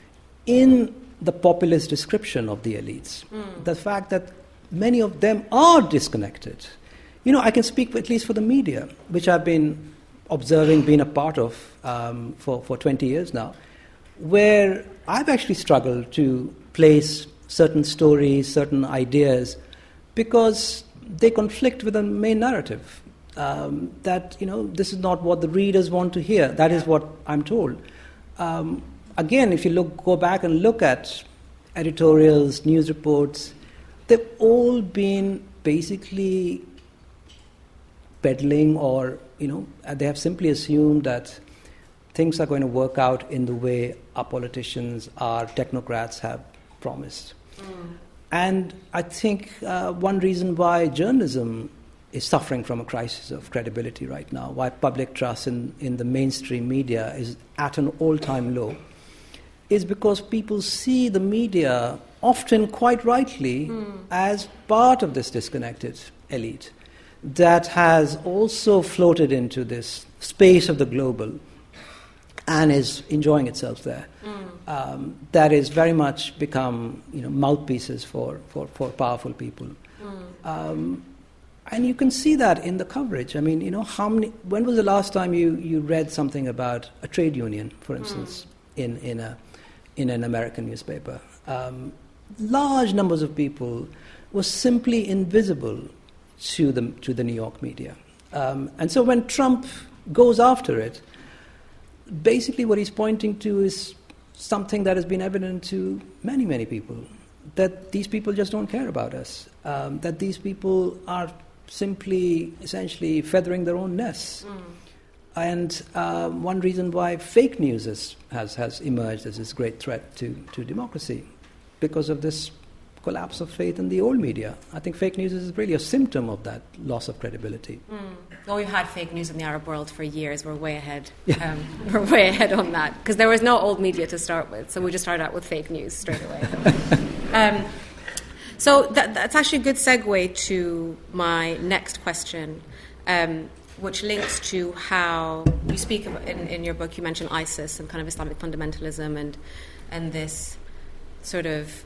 in the populist description of the elites. Mm. The fact that many of them are disconnected. You know, I can speak at least for the media, which I've been observing, been a part of um, for, for twenty years now, where I've actually struggled to place certain stories, certain ideas, because they conflict with the main narrative. Um, that, you know, this is not what the readers want to hear. That is what I'm told. Um, again, if you look, go back and look at editorials, news reports, they've all been basically peddling, or, you know, they have simply assumed that things are going to work out in the way our politicians, our technocrats have promised. Mm. And I think uh, one reason why journalism is suffering from a crisis of credibility right now, why public trust in, in the mainstream media is at an all-time low, is because people see the media, often quite rightly, mm. as part of this disconnected elite that has also floated into this space of the global and is enjoying itself there. Mm. Um, that is very much become, you know, mouthpieces for, for, for powerful people. Mm. Um, and you can see that in the coverage. I mean, you know, how many? When was the last time you, you read something about a trade union, for instance, mm. in, in, a, in an American newspaper? Um, large numbers of people were simply invisible to the, to the New York media. Um, and so when Trump goes after it, basically what he's pointing to is something that has been evident to many, many people, that these people just don't care about us, um, that these people are simply, essentially, feathering their own nests. Mm. And uh, one reason why fake news is, has, has emerged as this great threat to, to democracy, because of this collapse of faith in the old media. I think fake news is really a symptom of that loss of credibility. Mm. Well, we've had fake news in the Arab world for years. We're way ahead. Yeah. Um, we're way ahead on that, because there was no old media to start with, so we just started out with fake news straight away. um, so that, that's actually a good segue to my next question, um, which links to how you speak of, in, in your book, you mentioned ISIS and kind of Islamic fundamentalism and and this sort of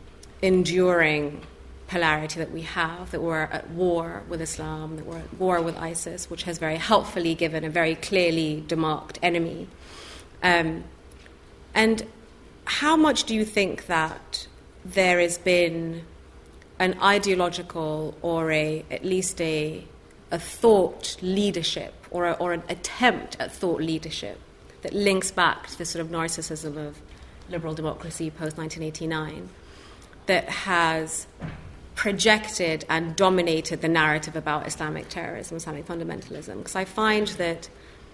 enduring polarity that we have, that we're at war with Islam, that we're at war with ISIS, which has very helpfully given a very clearly demarked enemy. Um, and how much do you think that there has been an ideological or a at least a a thought leadership or a, or an attempt at thought leadership that links back to the sort of narcissism of liberal democracy post nineteen eighty-nine, that has projected and dominated the narrative about Islamic terrorism, Islamic fundamentalism? Because I find that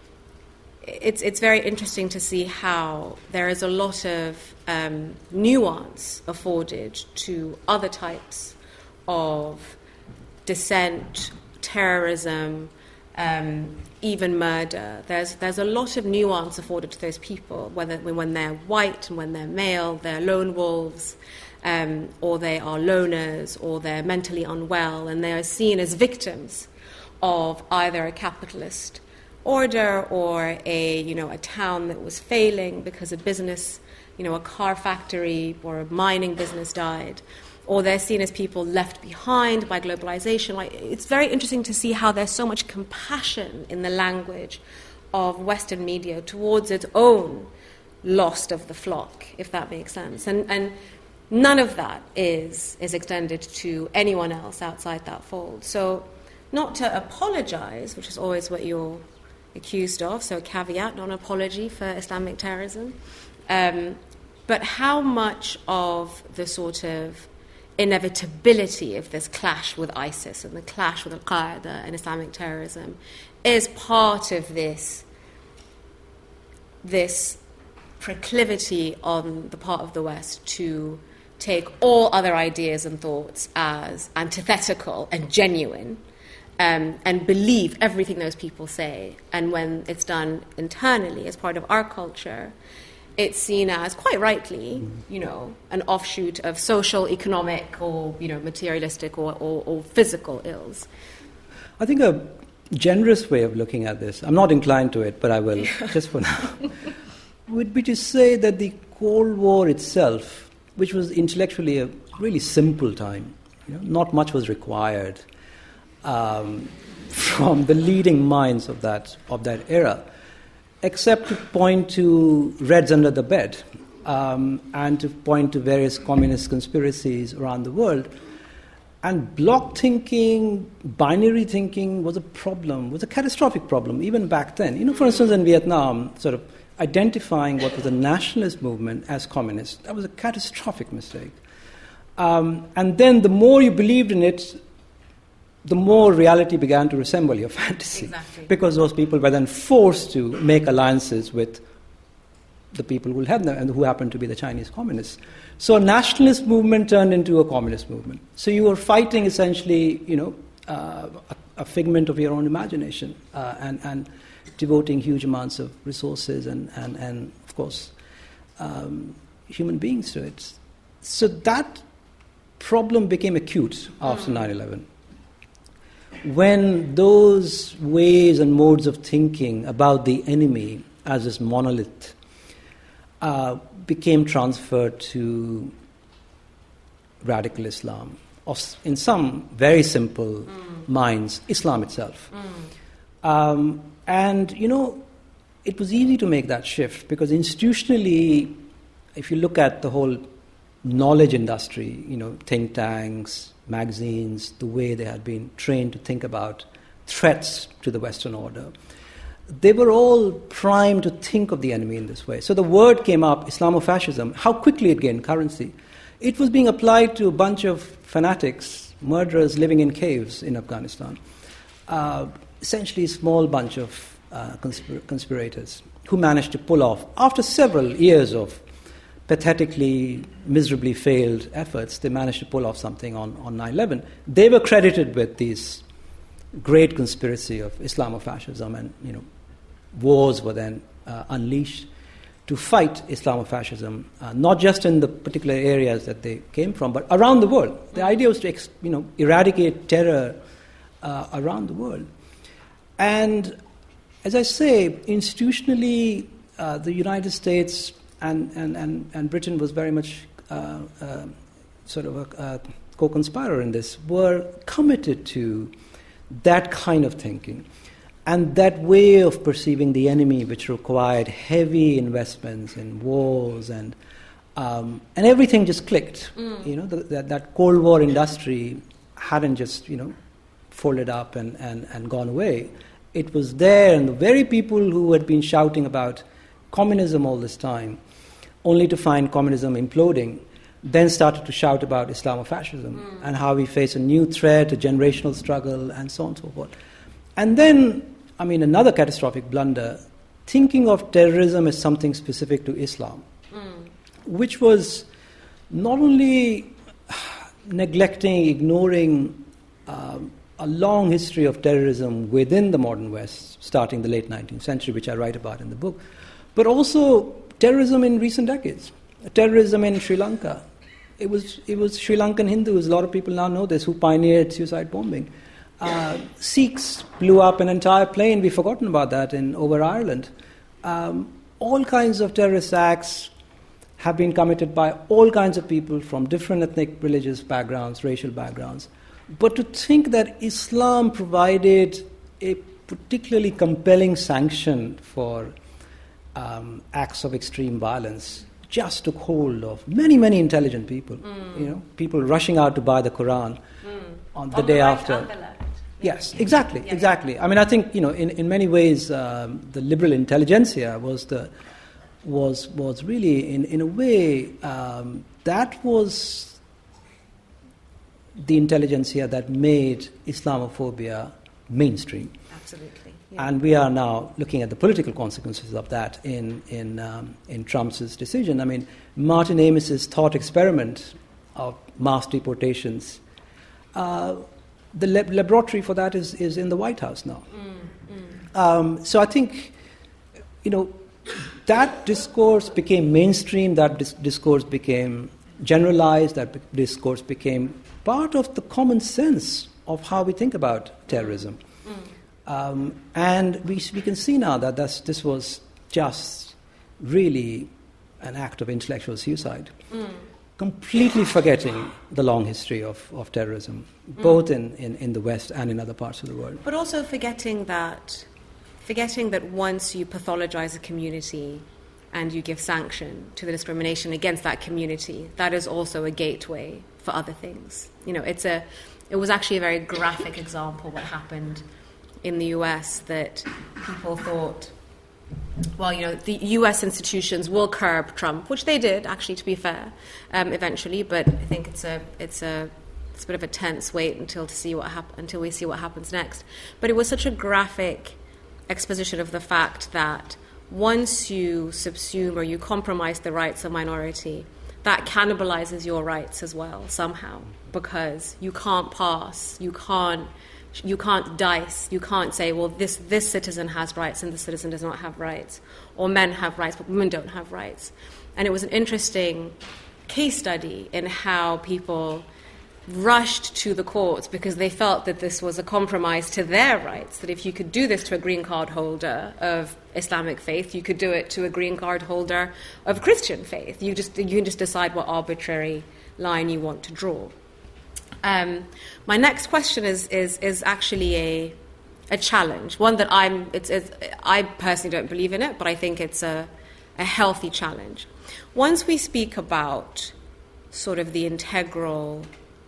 it's it's very interesting to see how there is a lot of um, nuance afforded to other types of dissent, terrorism, um, even murder. There's there's a lot of nuance afforded to those people, whether when they're white and when they're male, they're lone wolves, um, or they are loners, or they're mentally unwell, and they are seen as victims of either a capitalist order or a you know a town that was failing because a business, you know, a car factory or a mining business died. Or they're seen as people left behind by globalization. Like, it's very interesting to see how there's so much compassion in the language of Western media towards its own lost of the flock, if that makes sense. And, and none of that is, is extended to anyone else outside that fold. So not to apologize, which is always what you're accused of, so a caveat, not an apology for Islamic terrorism, um, but how much of the sort of inevitability of this clash with ISIS and the clash with Al-Qaeda and Islamic terrorism is part of this this proclivity on the part of the West to take all other ideas and thoughts as antithetical and genuine, um, and believe everything those people say. And when it's done internally as part of our culture, it's seen as, quite rightly, you know, an offshoot of social, economic, or, you know, materialistic or, or, or physical ills. I think a generous way of looking at this, I'm not inclined to it, but I will, just for now, would be to say that the Cold War itself, which was intellectually a really simple time, you know, not much was required um, from the leading minds of that of that era, except to point to Reds under the bed um, and to point to various communist conspiracies around the world. And block thinking, binary thinking was a problem, was a catastrophic problem, even back then. You know, for instance, in Vietnam, sort of identifying what was a nationalist movement as communist, that was a catastrophic mistake. Um, and then the more you believed in it, the more reality began to resemble your fantasy. Exactly. Because those people were then forced to make alliances with the people who will help them and who happened to be the Chinese communists. So a nationalist movement turned into a communist movement. So you were fighting essentially, you know, uh, a, a figment of your own imagination uh, and, and devoting huge amounts of resources and, and, and of course, um, human beings to it. So that problem became acute after nine eleven. When those ways and modes of thinking about the enemy as this monolith uh, became transferred to radical Islam, or in some very simple mm. minds, Islam itself. Mm. Um, and, you know, it was easy to make that shift because institutionally, if you look at the whole knowledge industry, you know, think tanks, magazines, the way they had been trained to think about threats to the Western order, they were all primed to think of the enemy in this way. So the word came up, Islamofascism, how quickly it gained currency. It was being applied to a bunch of fanatics, murderers living in caves in Afghanistan. Uh, essentially a small bunch of uh, conspir- conspirators who managed to pull off, after several years of pathetically, miserably failed efforts, they managed to pull off something on, on nine eleven. They were credited with this great conspiracy of Islamofascism, and, you know, wars were then uh, unleashed to fight Islamofascism, uh, not just in the particular areas that they came from, but around the world. The idea was to ex- you know, eradicate terror uh, around the world. And as I say, institutionally, uh, the United States And, and, and, and Britain was very much uh, uh, sort of a, a co-conspirator in this, were committed to that kind of thinking and that way of perceiving the enemy, which required heavy investments in wars and um, and everything just clicked. Mm. You know, the, that, that Cold War industry hadn't just, you know, folded up and, and, and gone away. It was there, and the very people who had been shouting about communism all this time, only to find communism imploding, then started to shout about Islamofascism mm. and how we face a new threat, a generational struggle, and so on and so forth. And then, I mean, another catastrophic blunder, thinking of terrorism as something specific to Islam, mm. which was not only neglecting, ignoring um, a long history of terrorism within the modern West, starting the late nineteenth century, which I write about in the book, but also terrorism in recent decades, terrorism in Sri Lanka. It was it was Sri Lankan Hindus, a lot of people now know this, who pioneered suicide bombing. Uh, Sikhs blew up an entire plane, we've forgotten about that, in over Ireland. Um, all kinds of terrorist acts have been committed by all kinds of people from different ethnic, religious backgrounds, racial backgrounds. But to think that Islam provided a particularly compelling sanction for um, acts of extreme violence just took hold of many, many intelligent people. Mm. You know, people rushing out to buy the Quran mm. on the on day the right after. And the left. Yes, exactly, yeah. exactly. I mean, I think, you know, in, in many ways, um, the liberal intelligentsia was the was was really, in, in a way, um, that was the intelligentsia that made Islamophobia mainstream. Absolutely. Yeah. And we are now looking at the political consequences of that in in um, in Trump's decision. I mean, Martin Amis's thought experiment of mass deportations, uh, the lab- laboratory for that is, is in the White House now. Mm, mm. Um, so I think, you know, that discourse became mainstream, that dis- discourse became generalized, that be- discourse became part of the common sense of how we think about terrorism. Mm. Um, and we we can see now that that's, this was just really an act of intellectual suicide, mm. completely forgetting the long history of, of terrorism, mm. both in, in, in the West and in other parts of the world. But also forgetting that, forgetting that once you pathologize a community and you give sanction to the discrimination against that community, that is also a gateway for other things. You know, it's a, it was actually a very graphic example what happened in the U S, that people thought, well, you know, the U S institutions will curb Trump, which they did, actually, to be fair, um, eventually. But I think it's a it's a it's a bit of a tense wait until to see what hap- until we see what happens next. But it was such a graphic exposition of the fact that once you subsume or you compromise the rights of minority, that cannibalizes your rights as well somehow, because you can't pass, you can't. You can't dice. You can't say, well, this, this citizen has rights and this citizen does not have rights. Or men have rights, but women don't have rights. And it was an interesting case study in how people rushed to the courts because they felt that this was a compromise to their rights, that if you could do this to a green card holder of Islamic faith, you could do it to a green card holder of Christian faith. You just you can just decide what arbitrary line you want to draw. Um, my next question is is is actually a a challenge, one that I'm. It's, it's I personally don't believe in it, but I think it's a a healthy challenge. Once we speak about sort of the integral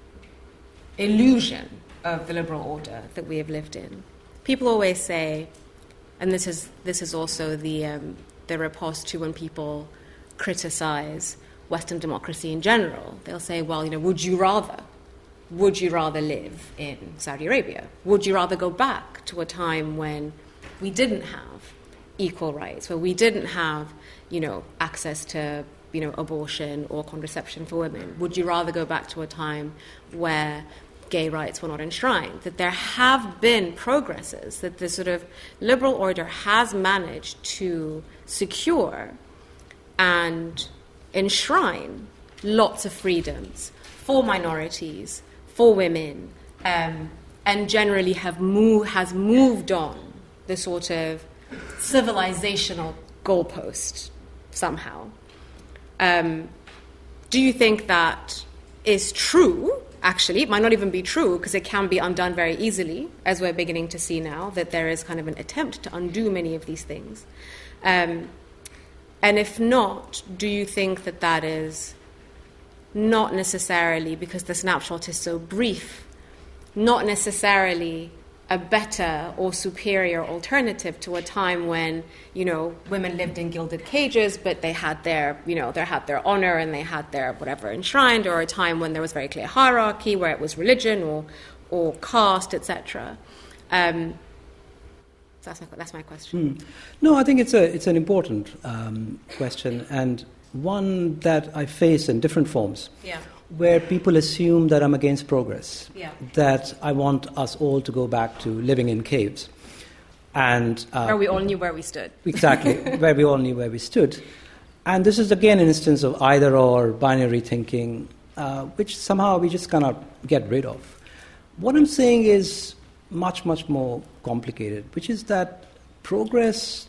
illusion of the liberal order that we have lived in, people always say, and this is this is also the um, the riposte to when people criticize Western democracy in general. They'll say, well, you know, would you rather? Would you rather live in Saudi Arabia? Would you rather go back to a time when we didn't have equal rights, where we didn't have, you know, access to, you know, abortion or contraception for women? Would you rather go back to a time where gay rights were not enshrined? That there have been progresses, that the sort of liberal order has managed to secure and enshrine lots of freedoms for minorities, for women, um, and generally have move, has moved on the sort of civilizational goalpost somehow. Um, do you think that is true? Actually, it might not even be true, because it can be undone very easily, as we're beginning to see now, that there is kind of an attempt to undo many of these things. Um, and if not, do you think that that is not necessarily, because the snapshot is so brief, not necessarily a better or superior alternative to a time when, you know, women lived in gilded cages, but they had their, you know, they had their honor and they had their whatever enshrined, or a time when there was very clear hierarchy, where it was religion or or caste, et cetera. Um, so that's my, that's my question. Mm. No, I think it's a it's an important um, question, and one that I face in different forms. Yeah. where people assume that I'm against progress, Yeah. that I want us all to go back to living in caves. And uh, where we all knew where we stood. Exactly, where we all knew where we stood. And this is again an instance of either or, binary thinking, uh, which somehow we just cannot get rid of. What I'm saying is much, much more complicated, which is that progress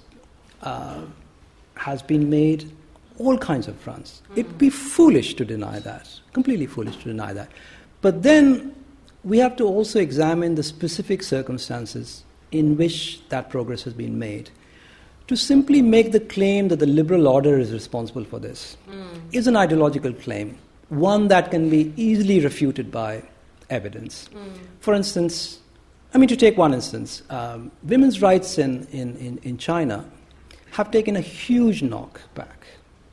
uh, has been made all kinds of fronts. Mm. It would be foolish to deny that, completely foolish to deny that. But then we have to also examine the specific circumstances in which that progress has been made. To simply make the claim that the liberal order is responsible for this mm. is an ideological claim, one that can be easily refuted by evidence. Mm. For instance, I mean, to take one instance, um, women's rights in, in, in, in China have taken a huge knock back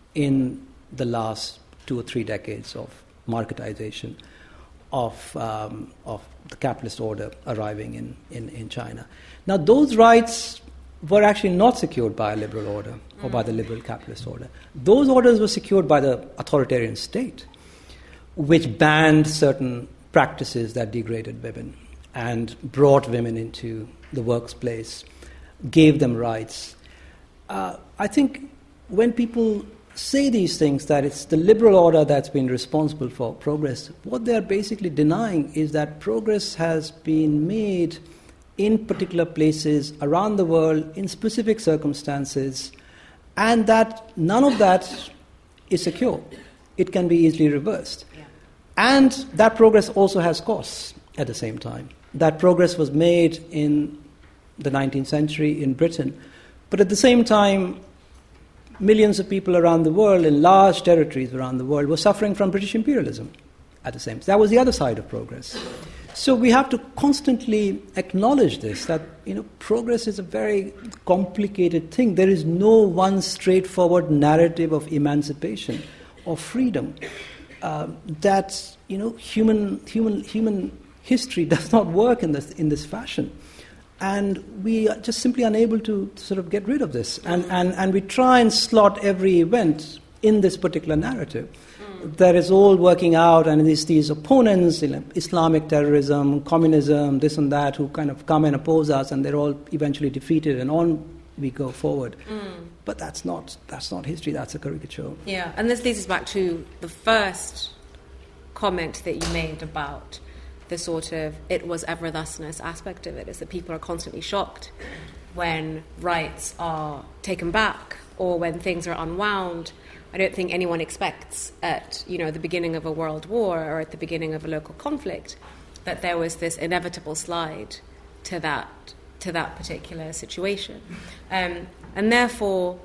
in the last two or three decades of marketization of, um, of the capitalist order arriving in, in, in China. Now, those rights were actually not secured by a liberal order or mm. by the liberal capitalist order. Those orders were secured by the authoritarian state, which banned certain practices that degraded women and brought women into the workplace, gave them rights. Uh, I think when people say these things, that it's the liberal order that's been responsible for progress, what they're basically denying is that progress has been made in particular places around the world, in specific circumstances, and that none of that is secure. It can be easily reversed. Yeah. And that progress also has costs at the same time. That progress was made in the nineteenth century in Britain, but at the same time, millions of people around the world, in large territories around the world, were suffering from British imperialism at the same time. That was the other side of progress. So we have to constantly acknowledge this, that you know, progress is a very complicated thing. There is no one straightforward narrative of emancipation or freedom. Uh, that you know, human human human history does not work in this in this fashion, and we are just simply unable to sort of get rid of this. And and, and we try and slot every event in this particular narrative. That is all working out, and these these opponents, you know, Islamic terrorism, communism, this and that, who kind of come and oppose us, and they're all eventually defeated, and on we go forward. Mm. But that's not that's not history. That's a caricature. Yeah, and this leads us back to the first comment that you made about the sort of it was ever thusness aspect of it, is that people are constantly shocked when rights are taken back or when things are unwound. I don't think anyone expects at, you know, the beginning of a world war or at the beginning of a local conflict that there was this inevitable slide to that to that particular situation. Um, and therefore,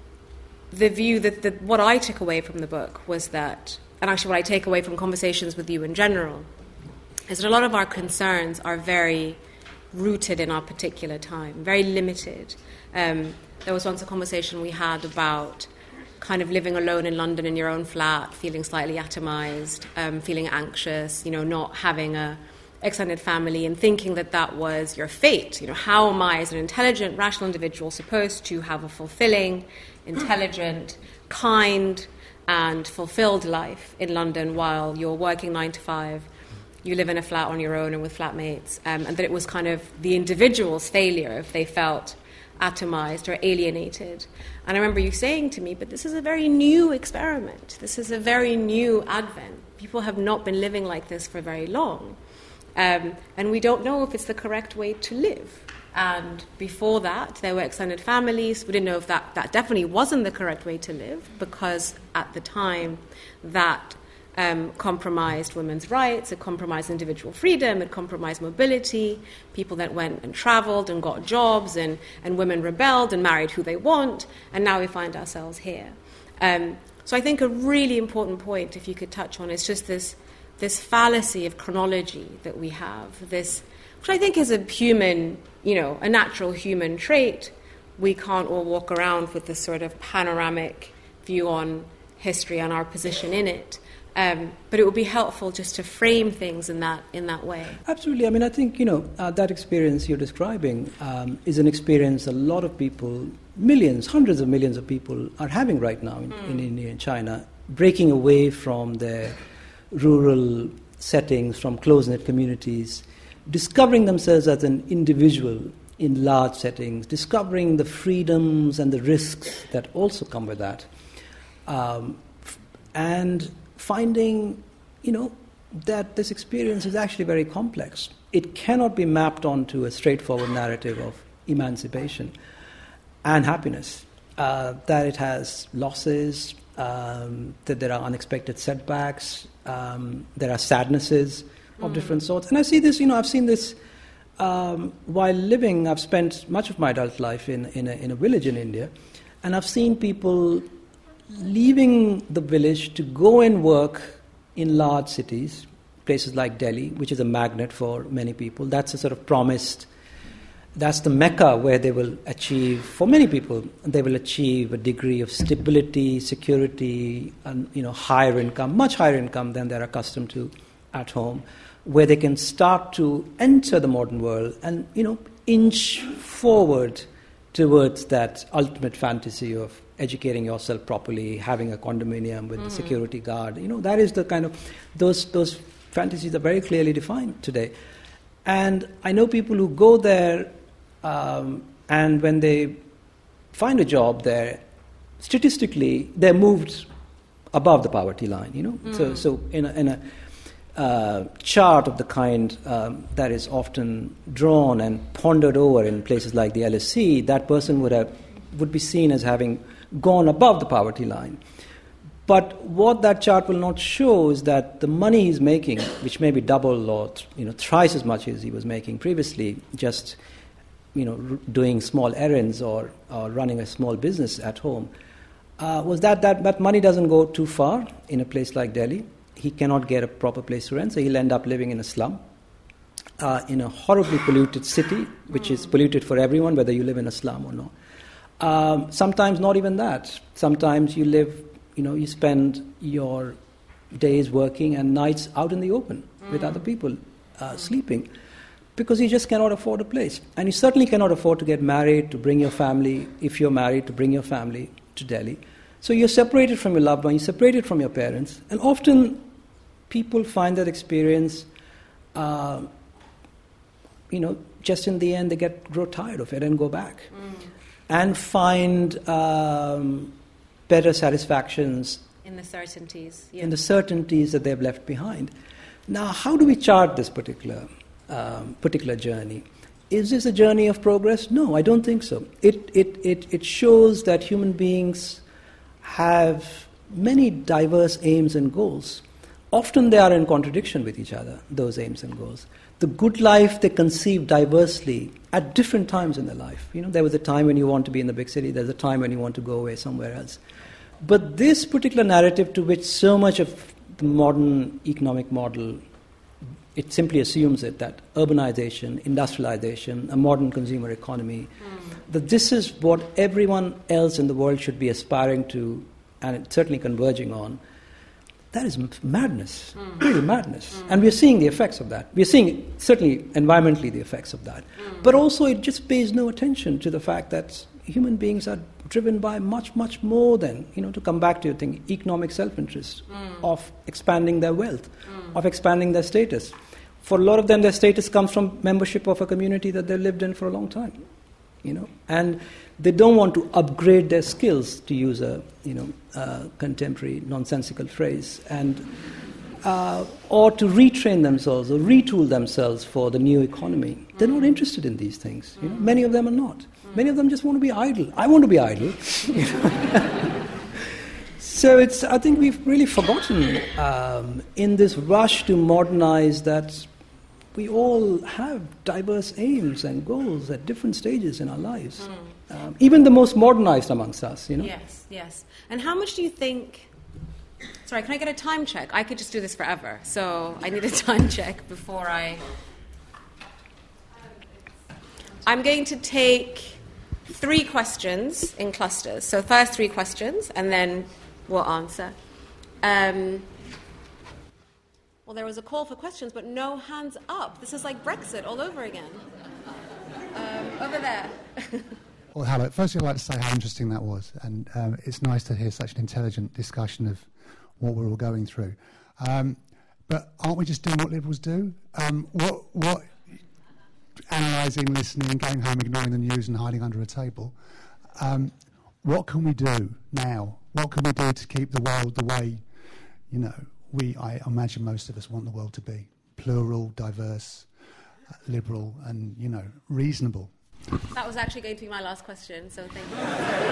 the view that the, what I took away from the book was that, and actually what I take away from conversations with you in general, is that a lot of our concerns are very rooted in our particular time, very limited. Um, there was once a conversation we had about kind of living alone in London in your own flat, feeling slightly atomized, um, feeling anxious, you know, not having a extended family, and thinking that that was your fate. You know, how am I, as an intelligent, rational individual, supposed to have a fulfilling, intelligent, kind, and fulfilled life in London while you're working nine to five, you live in a flat on your own and with flatmates, um, and that it was kind of the individual's failure if they felt atomized or alienated. And I remember you saying to me, but this is a very new experiment. This is a very new advent. People have not been living like this for very long. Um, and we don't know if it's the correct way to live. And before that, there were extended families. We didn't know if that, that definitely wasn't the correct way to live, because at the time that Um, compromised women's rights, it compromised individual freedom, it compromised mobility, people that went and travelled and got jobs, and, and women rebelled and married who they want, and now we find ourselves here. Um, so I think a really important point, if you could touch on, is just this this fallacy of chronology that we have, this, which I think is a human, you know, a natural human trait. We can't all walk around with this sort of panoramic view on history and our position in it. Um, but it would be helpful just to frame things in that in that way. Absolutely. I mean, I think, you know, uh, that experience you're describing um, is an experience a lot of people, millions, hundreds of millions of people are having right now in, mm. in India and China, breaking away from their rural settings, from close-knit communities, discovering themselves as an individual in large settings, discovering the freedoms and the risks that also come with that, um, f- and finding, you know, that this experience is actually very complex. It cannot be mapped onto a straightforward narrative of emancipation and happiness, uh, that it has losses, um, that there are unexpected setbacks, um, there are sadnesses of mm. different sorts. And I see this, you know, I've seen this um, while living. I've spent much of my adult life in, in, a, in a village in India, and I've seen people leaving the village to go and work in large cities, places like Delhi, which is a magnet for many people. That's a sort of promised, that's the Mecca where they will achieve, for many people, they will achieve a degree of stability, security, and, you know, higher income, much higher income than they're accustomed to at home, where they can start to enter the modern world and, you know, inch forward towards that ultimate fantasy of educating yourself properly, having a condominium with mm. the security guard. You know, that is the kind of, those those fantasies are very clearly defined today. And I know people who go there, um, and when they find a job there, statistically, they're moved above the poverty line, you know. Mm. So so in a, in a uh, chart of the kind um, that is often drawn and pondered over in places like the L S C, that person would have would be seen as having gone above the poverty line. But what that chart will not show is that the money he's making, which may be double or, you know, thrice as much as he was making previously, just, you know, r- doing small errands or, or running a small business at home, uh, was that, that that money doesn't go too far in a place like Delhi. He cannot get a proper place to rent, so he'll end up living in a slum, uh, in a horribly polluted city, which is polluted for everyone, whether you live in a slum or not. Um, sometimes not even that. Sometimes you live, you know, you spend your days working and nights out in the open mm. with other people, uh, sleeping, because you just cannot afford a place. And you certainly cannot afford to get married, to bring your family, if you're married, to bring your family to Delhi. So you're separated from your loved one, you're separated from your parents, and often people find that experience, uh, you know, just in the end they get grow tired of it and go back. Mm. And find um, better satisfactions in the certainties, yeah. in the certainties that they've left behind. Now, how do we chart this particular um, particular journey? Is this a journey of progress? No, I don't think so. It it it it shows that human beings have many diverse aims and goals. Often they are in contradiction with each other, those aims and goals. The good life they conceive diversely at different times in their life. You know, there was a time when you want to be in the big city, there's a time when you want to go away somewhere else. But this particular narrative to which so much of the modern economic model, it simply assumes it, that urbanization, industrialization, a modern consumer economy, mm. that this is what everyone else in the world should be aspiring to and certainly converging on. That is madness, mm. really madness. Mm. And we are seeing the effects of that. We are seeing, certainly environmentally, the effects of that. Mm. But also it just pays no attention to the fact that human beings are driven by much, much more than, you know, to come back to your thing, economic self-interest, mm. of expanding their wealth, mm. of expanding their status. For a lot of them, their status comes from membership of a community that they've lived in for a long time, you know. And they don't want to upgrade their skills, to use a, you know, uh, contemporary nonsensical phrase, and uh, or to retrain themselves or retool themselves for the new economy. They're not interested in these things. You know? Many of them are not. Many of them just want to be idle. I want to be idle. You know? So it's. I think we've really forgotten um, in this rush to modernize that we all have diverse aims and goals at different stages in our lives. Mm. Um, even the most modernized amongst us, you know. Yes, yes. And how much do you think... Sorry, can I get a time check? I could just do this forever, so I need a time check before I... I'm going to take three questions in clusters. So first three questions, and then we'll answer. Um, well, there was a call for questions, but no hands up. This is like Brexit all over again. Um, over there. Well, hello. Firstly, I'd like to say how interesting that was, and um, it's nice to hear such an intelligent discussion of what we're all going through. Um, but aren't we just doing what liberals do? Um, what, what, analysing, listening, going home, ignoring the news and hiding under a table. Um, what can we do now? What can we do to keep the world the way, you know, we, I imagine most of us want the world to be? Plural, diverse, uh, liberal and, you know, reasonable. That was actually going to be my last question, so thank you.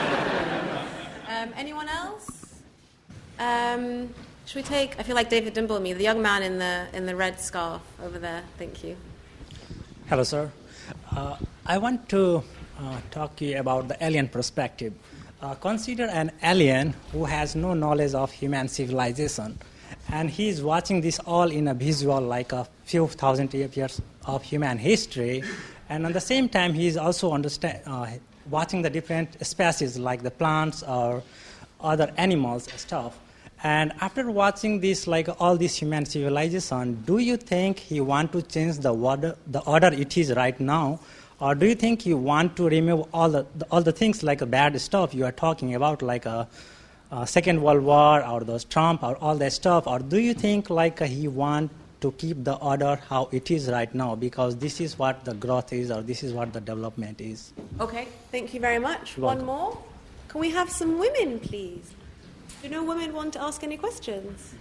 um, anyone else? Um, should we take, I feel like David Dimbleby, the young man in the in the red scarf over there. Thank you. Hello, sir. Uh, I want to uh, talk to you about the alien perspective. Uh, consider an alien who has no knowledge of human civilization, and he is watching this all in a visual, like a few thousand years of human history, and at the same time he is also understand, uh, watching the different species like the plants or other animals stuff. And after watching this, like all this human civilization, do you think he want to change the order, the order it is right now, or do you think he want to remove all the, the all the things like a bad stuff you are talking about, like a, a Second World War or those Trump or all that stuff, or do you think like uh, he want to keep the order how it is right now because this is what the growth is or this is what the development is? Okay, thank you very much. One more. Can we have some women, please? Do no women want to ask any questions?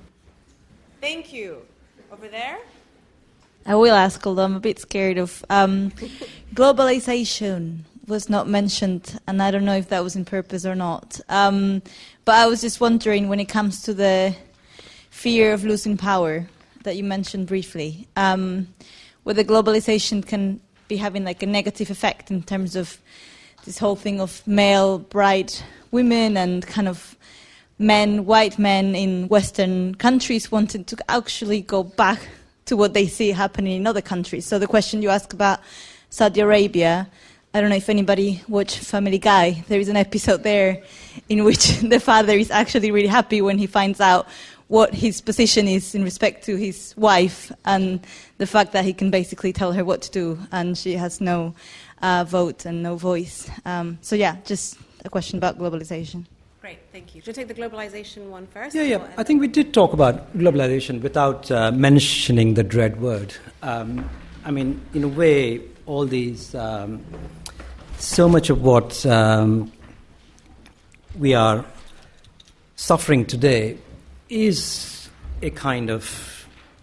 Thank you. Over there? I will ask, although I'm a bit scared of... Um, globalization was not mentioned, and I don't know if that was in purpose or not. Um, but I was just wondering, when it comes to the fear of losing power that you mentioned briefly, um, whether globalization can be having like a negative effect in terms of this whole thing of male bride women and kind of men, white men in Western countries wanting to actually go back to what they see happening in other countries. So the question you ask about Saudi Arabia, I don't know if anybody watched Family Guy. There is an episode there in which the father is actually really happy when he finds out what his position is in respect to his wife and the fact that he can basically tell her what to do and she has no uh, vote and no voice. Um, so yeah, just a question about globalization. Great, thank you. Should I take the globalization one first? Yeah, yeah. I think we did talk about globalization without uh, mentioning the dread word. Um, I mean, in a way, all these, um, so much of what um, we are suffering today is a kind of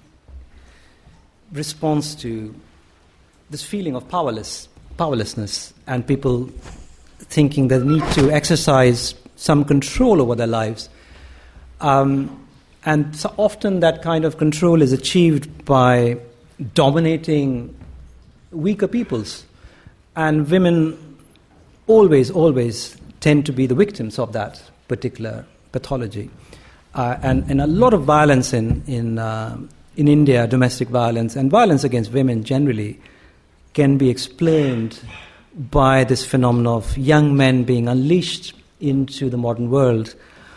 response to this feeling of powerless, powerlessness, and people thinking they need to exercise some control over their lives. Um, and so often that kind of control is achieved by dominating weaker peoples. And women always, always tend to be the victims of that particular pathology. Uh, and, and a lot of violence in, in, uh, in India, domestic violence, and violence against women generally, can be explained by this phenomenon of young men being unleashed into the modern world.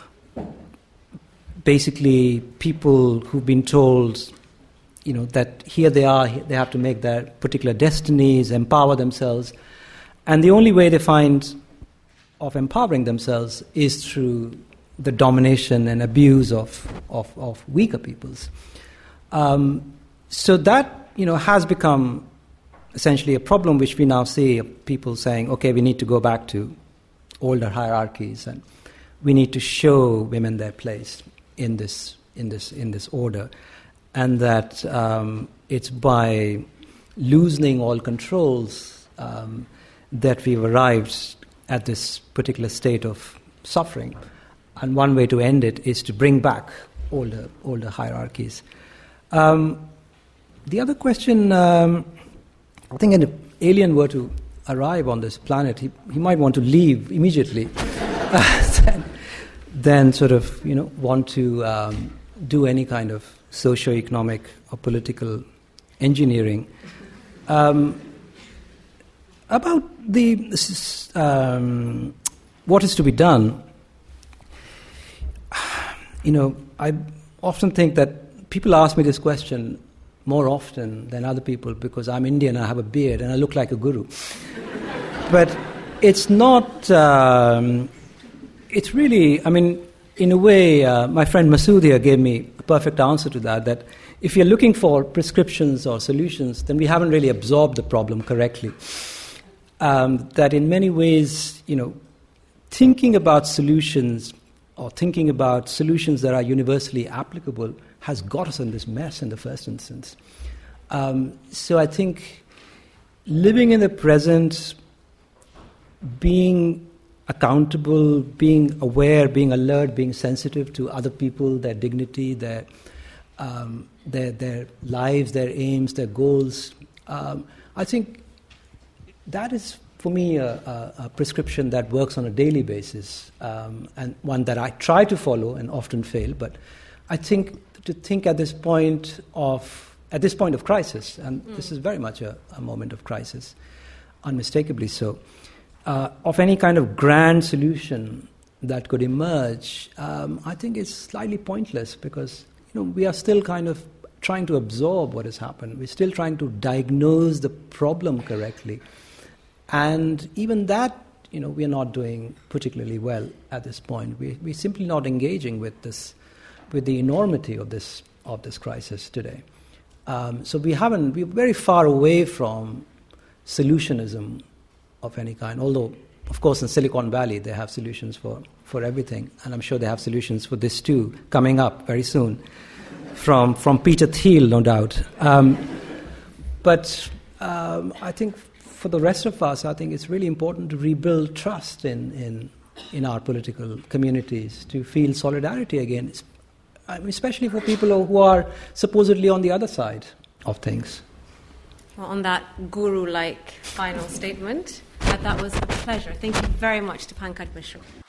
Basically, people who've been told, you know, that here they are, they have to make their particular destinies, empower themselves, and the only way they find of empowering themselves is through the domination and abuse of of, of weaker peoples. Um, so that, you know, has become essentially a problem which we now see of people saying, okay, we need to go back to older hierarchies, and we need to show women their place in this in this in this order, and that um, it's by loosening all controls um, that we've arrived at this particular state of suffering. And one way to end it is to bring back older older hierarchies. Um, the other question, um, I think, if an alien were to arrive on this planet, he, he might want to leave immediately, then, then sort of, you know, want to um, do any kind of socio-economic or political engineering. Um, about the um, what is to be done, you know, I often think that people ask me this question more often than other people because I'm Indian, I have a beard, and I look like a guru. But it's not, um, it's really, I mean, in a way, uh, my friend Masood here gave me a perfect answer to that, that if you're looking for prescriptions or solutions, then we haven't really absorbed the problem correctly. Um, that in many ways, you know, thinking about solutions or thinking about solutions that are universally applicable has got us in this mess in the first instance. Um, so I think living in the present, being accountable, being aware, being alert, being sensitive to other people, their dignity, their um, their their lives, their aims, their goals. Um, I think that is, for me, a, a, a prescription that works on a daily basis, um, and one that I try to follow and often fail. But I think to think at this point of at this point of crisis, and mm. this is very much a, a moment of crisis, unmistakably so. Uh, of any kind of grand solution that could emerge, um, I think it's slightly pointless because, you know, we are still kind of trying to absorb what has happened. We're still trying to diagnose the problem correctly. And even that, you know, we are not doing particularly well at this point. We, we're simply not engaging with this, with the enormity of this of this crisis today. Um, so we haven't, we're very far away from solutionism of any kind, although, of course, in Silicon Valley, they have solutions for, for everything, and I'm sure they have solutions for this too, coming up very soon, from from Peter Thiel, no doubt. Um, but um, I think for the rest of us, I think it's really important to rebuild trust in, in, in our political communities, to feel solidarity again, I mean, especially for people who are supposedly on the other side of things. Well, on that guru-like final statement, that was a pleasure. Thank you very much to Pankaj Mishra.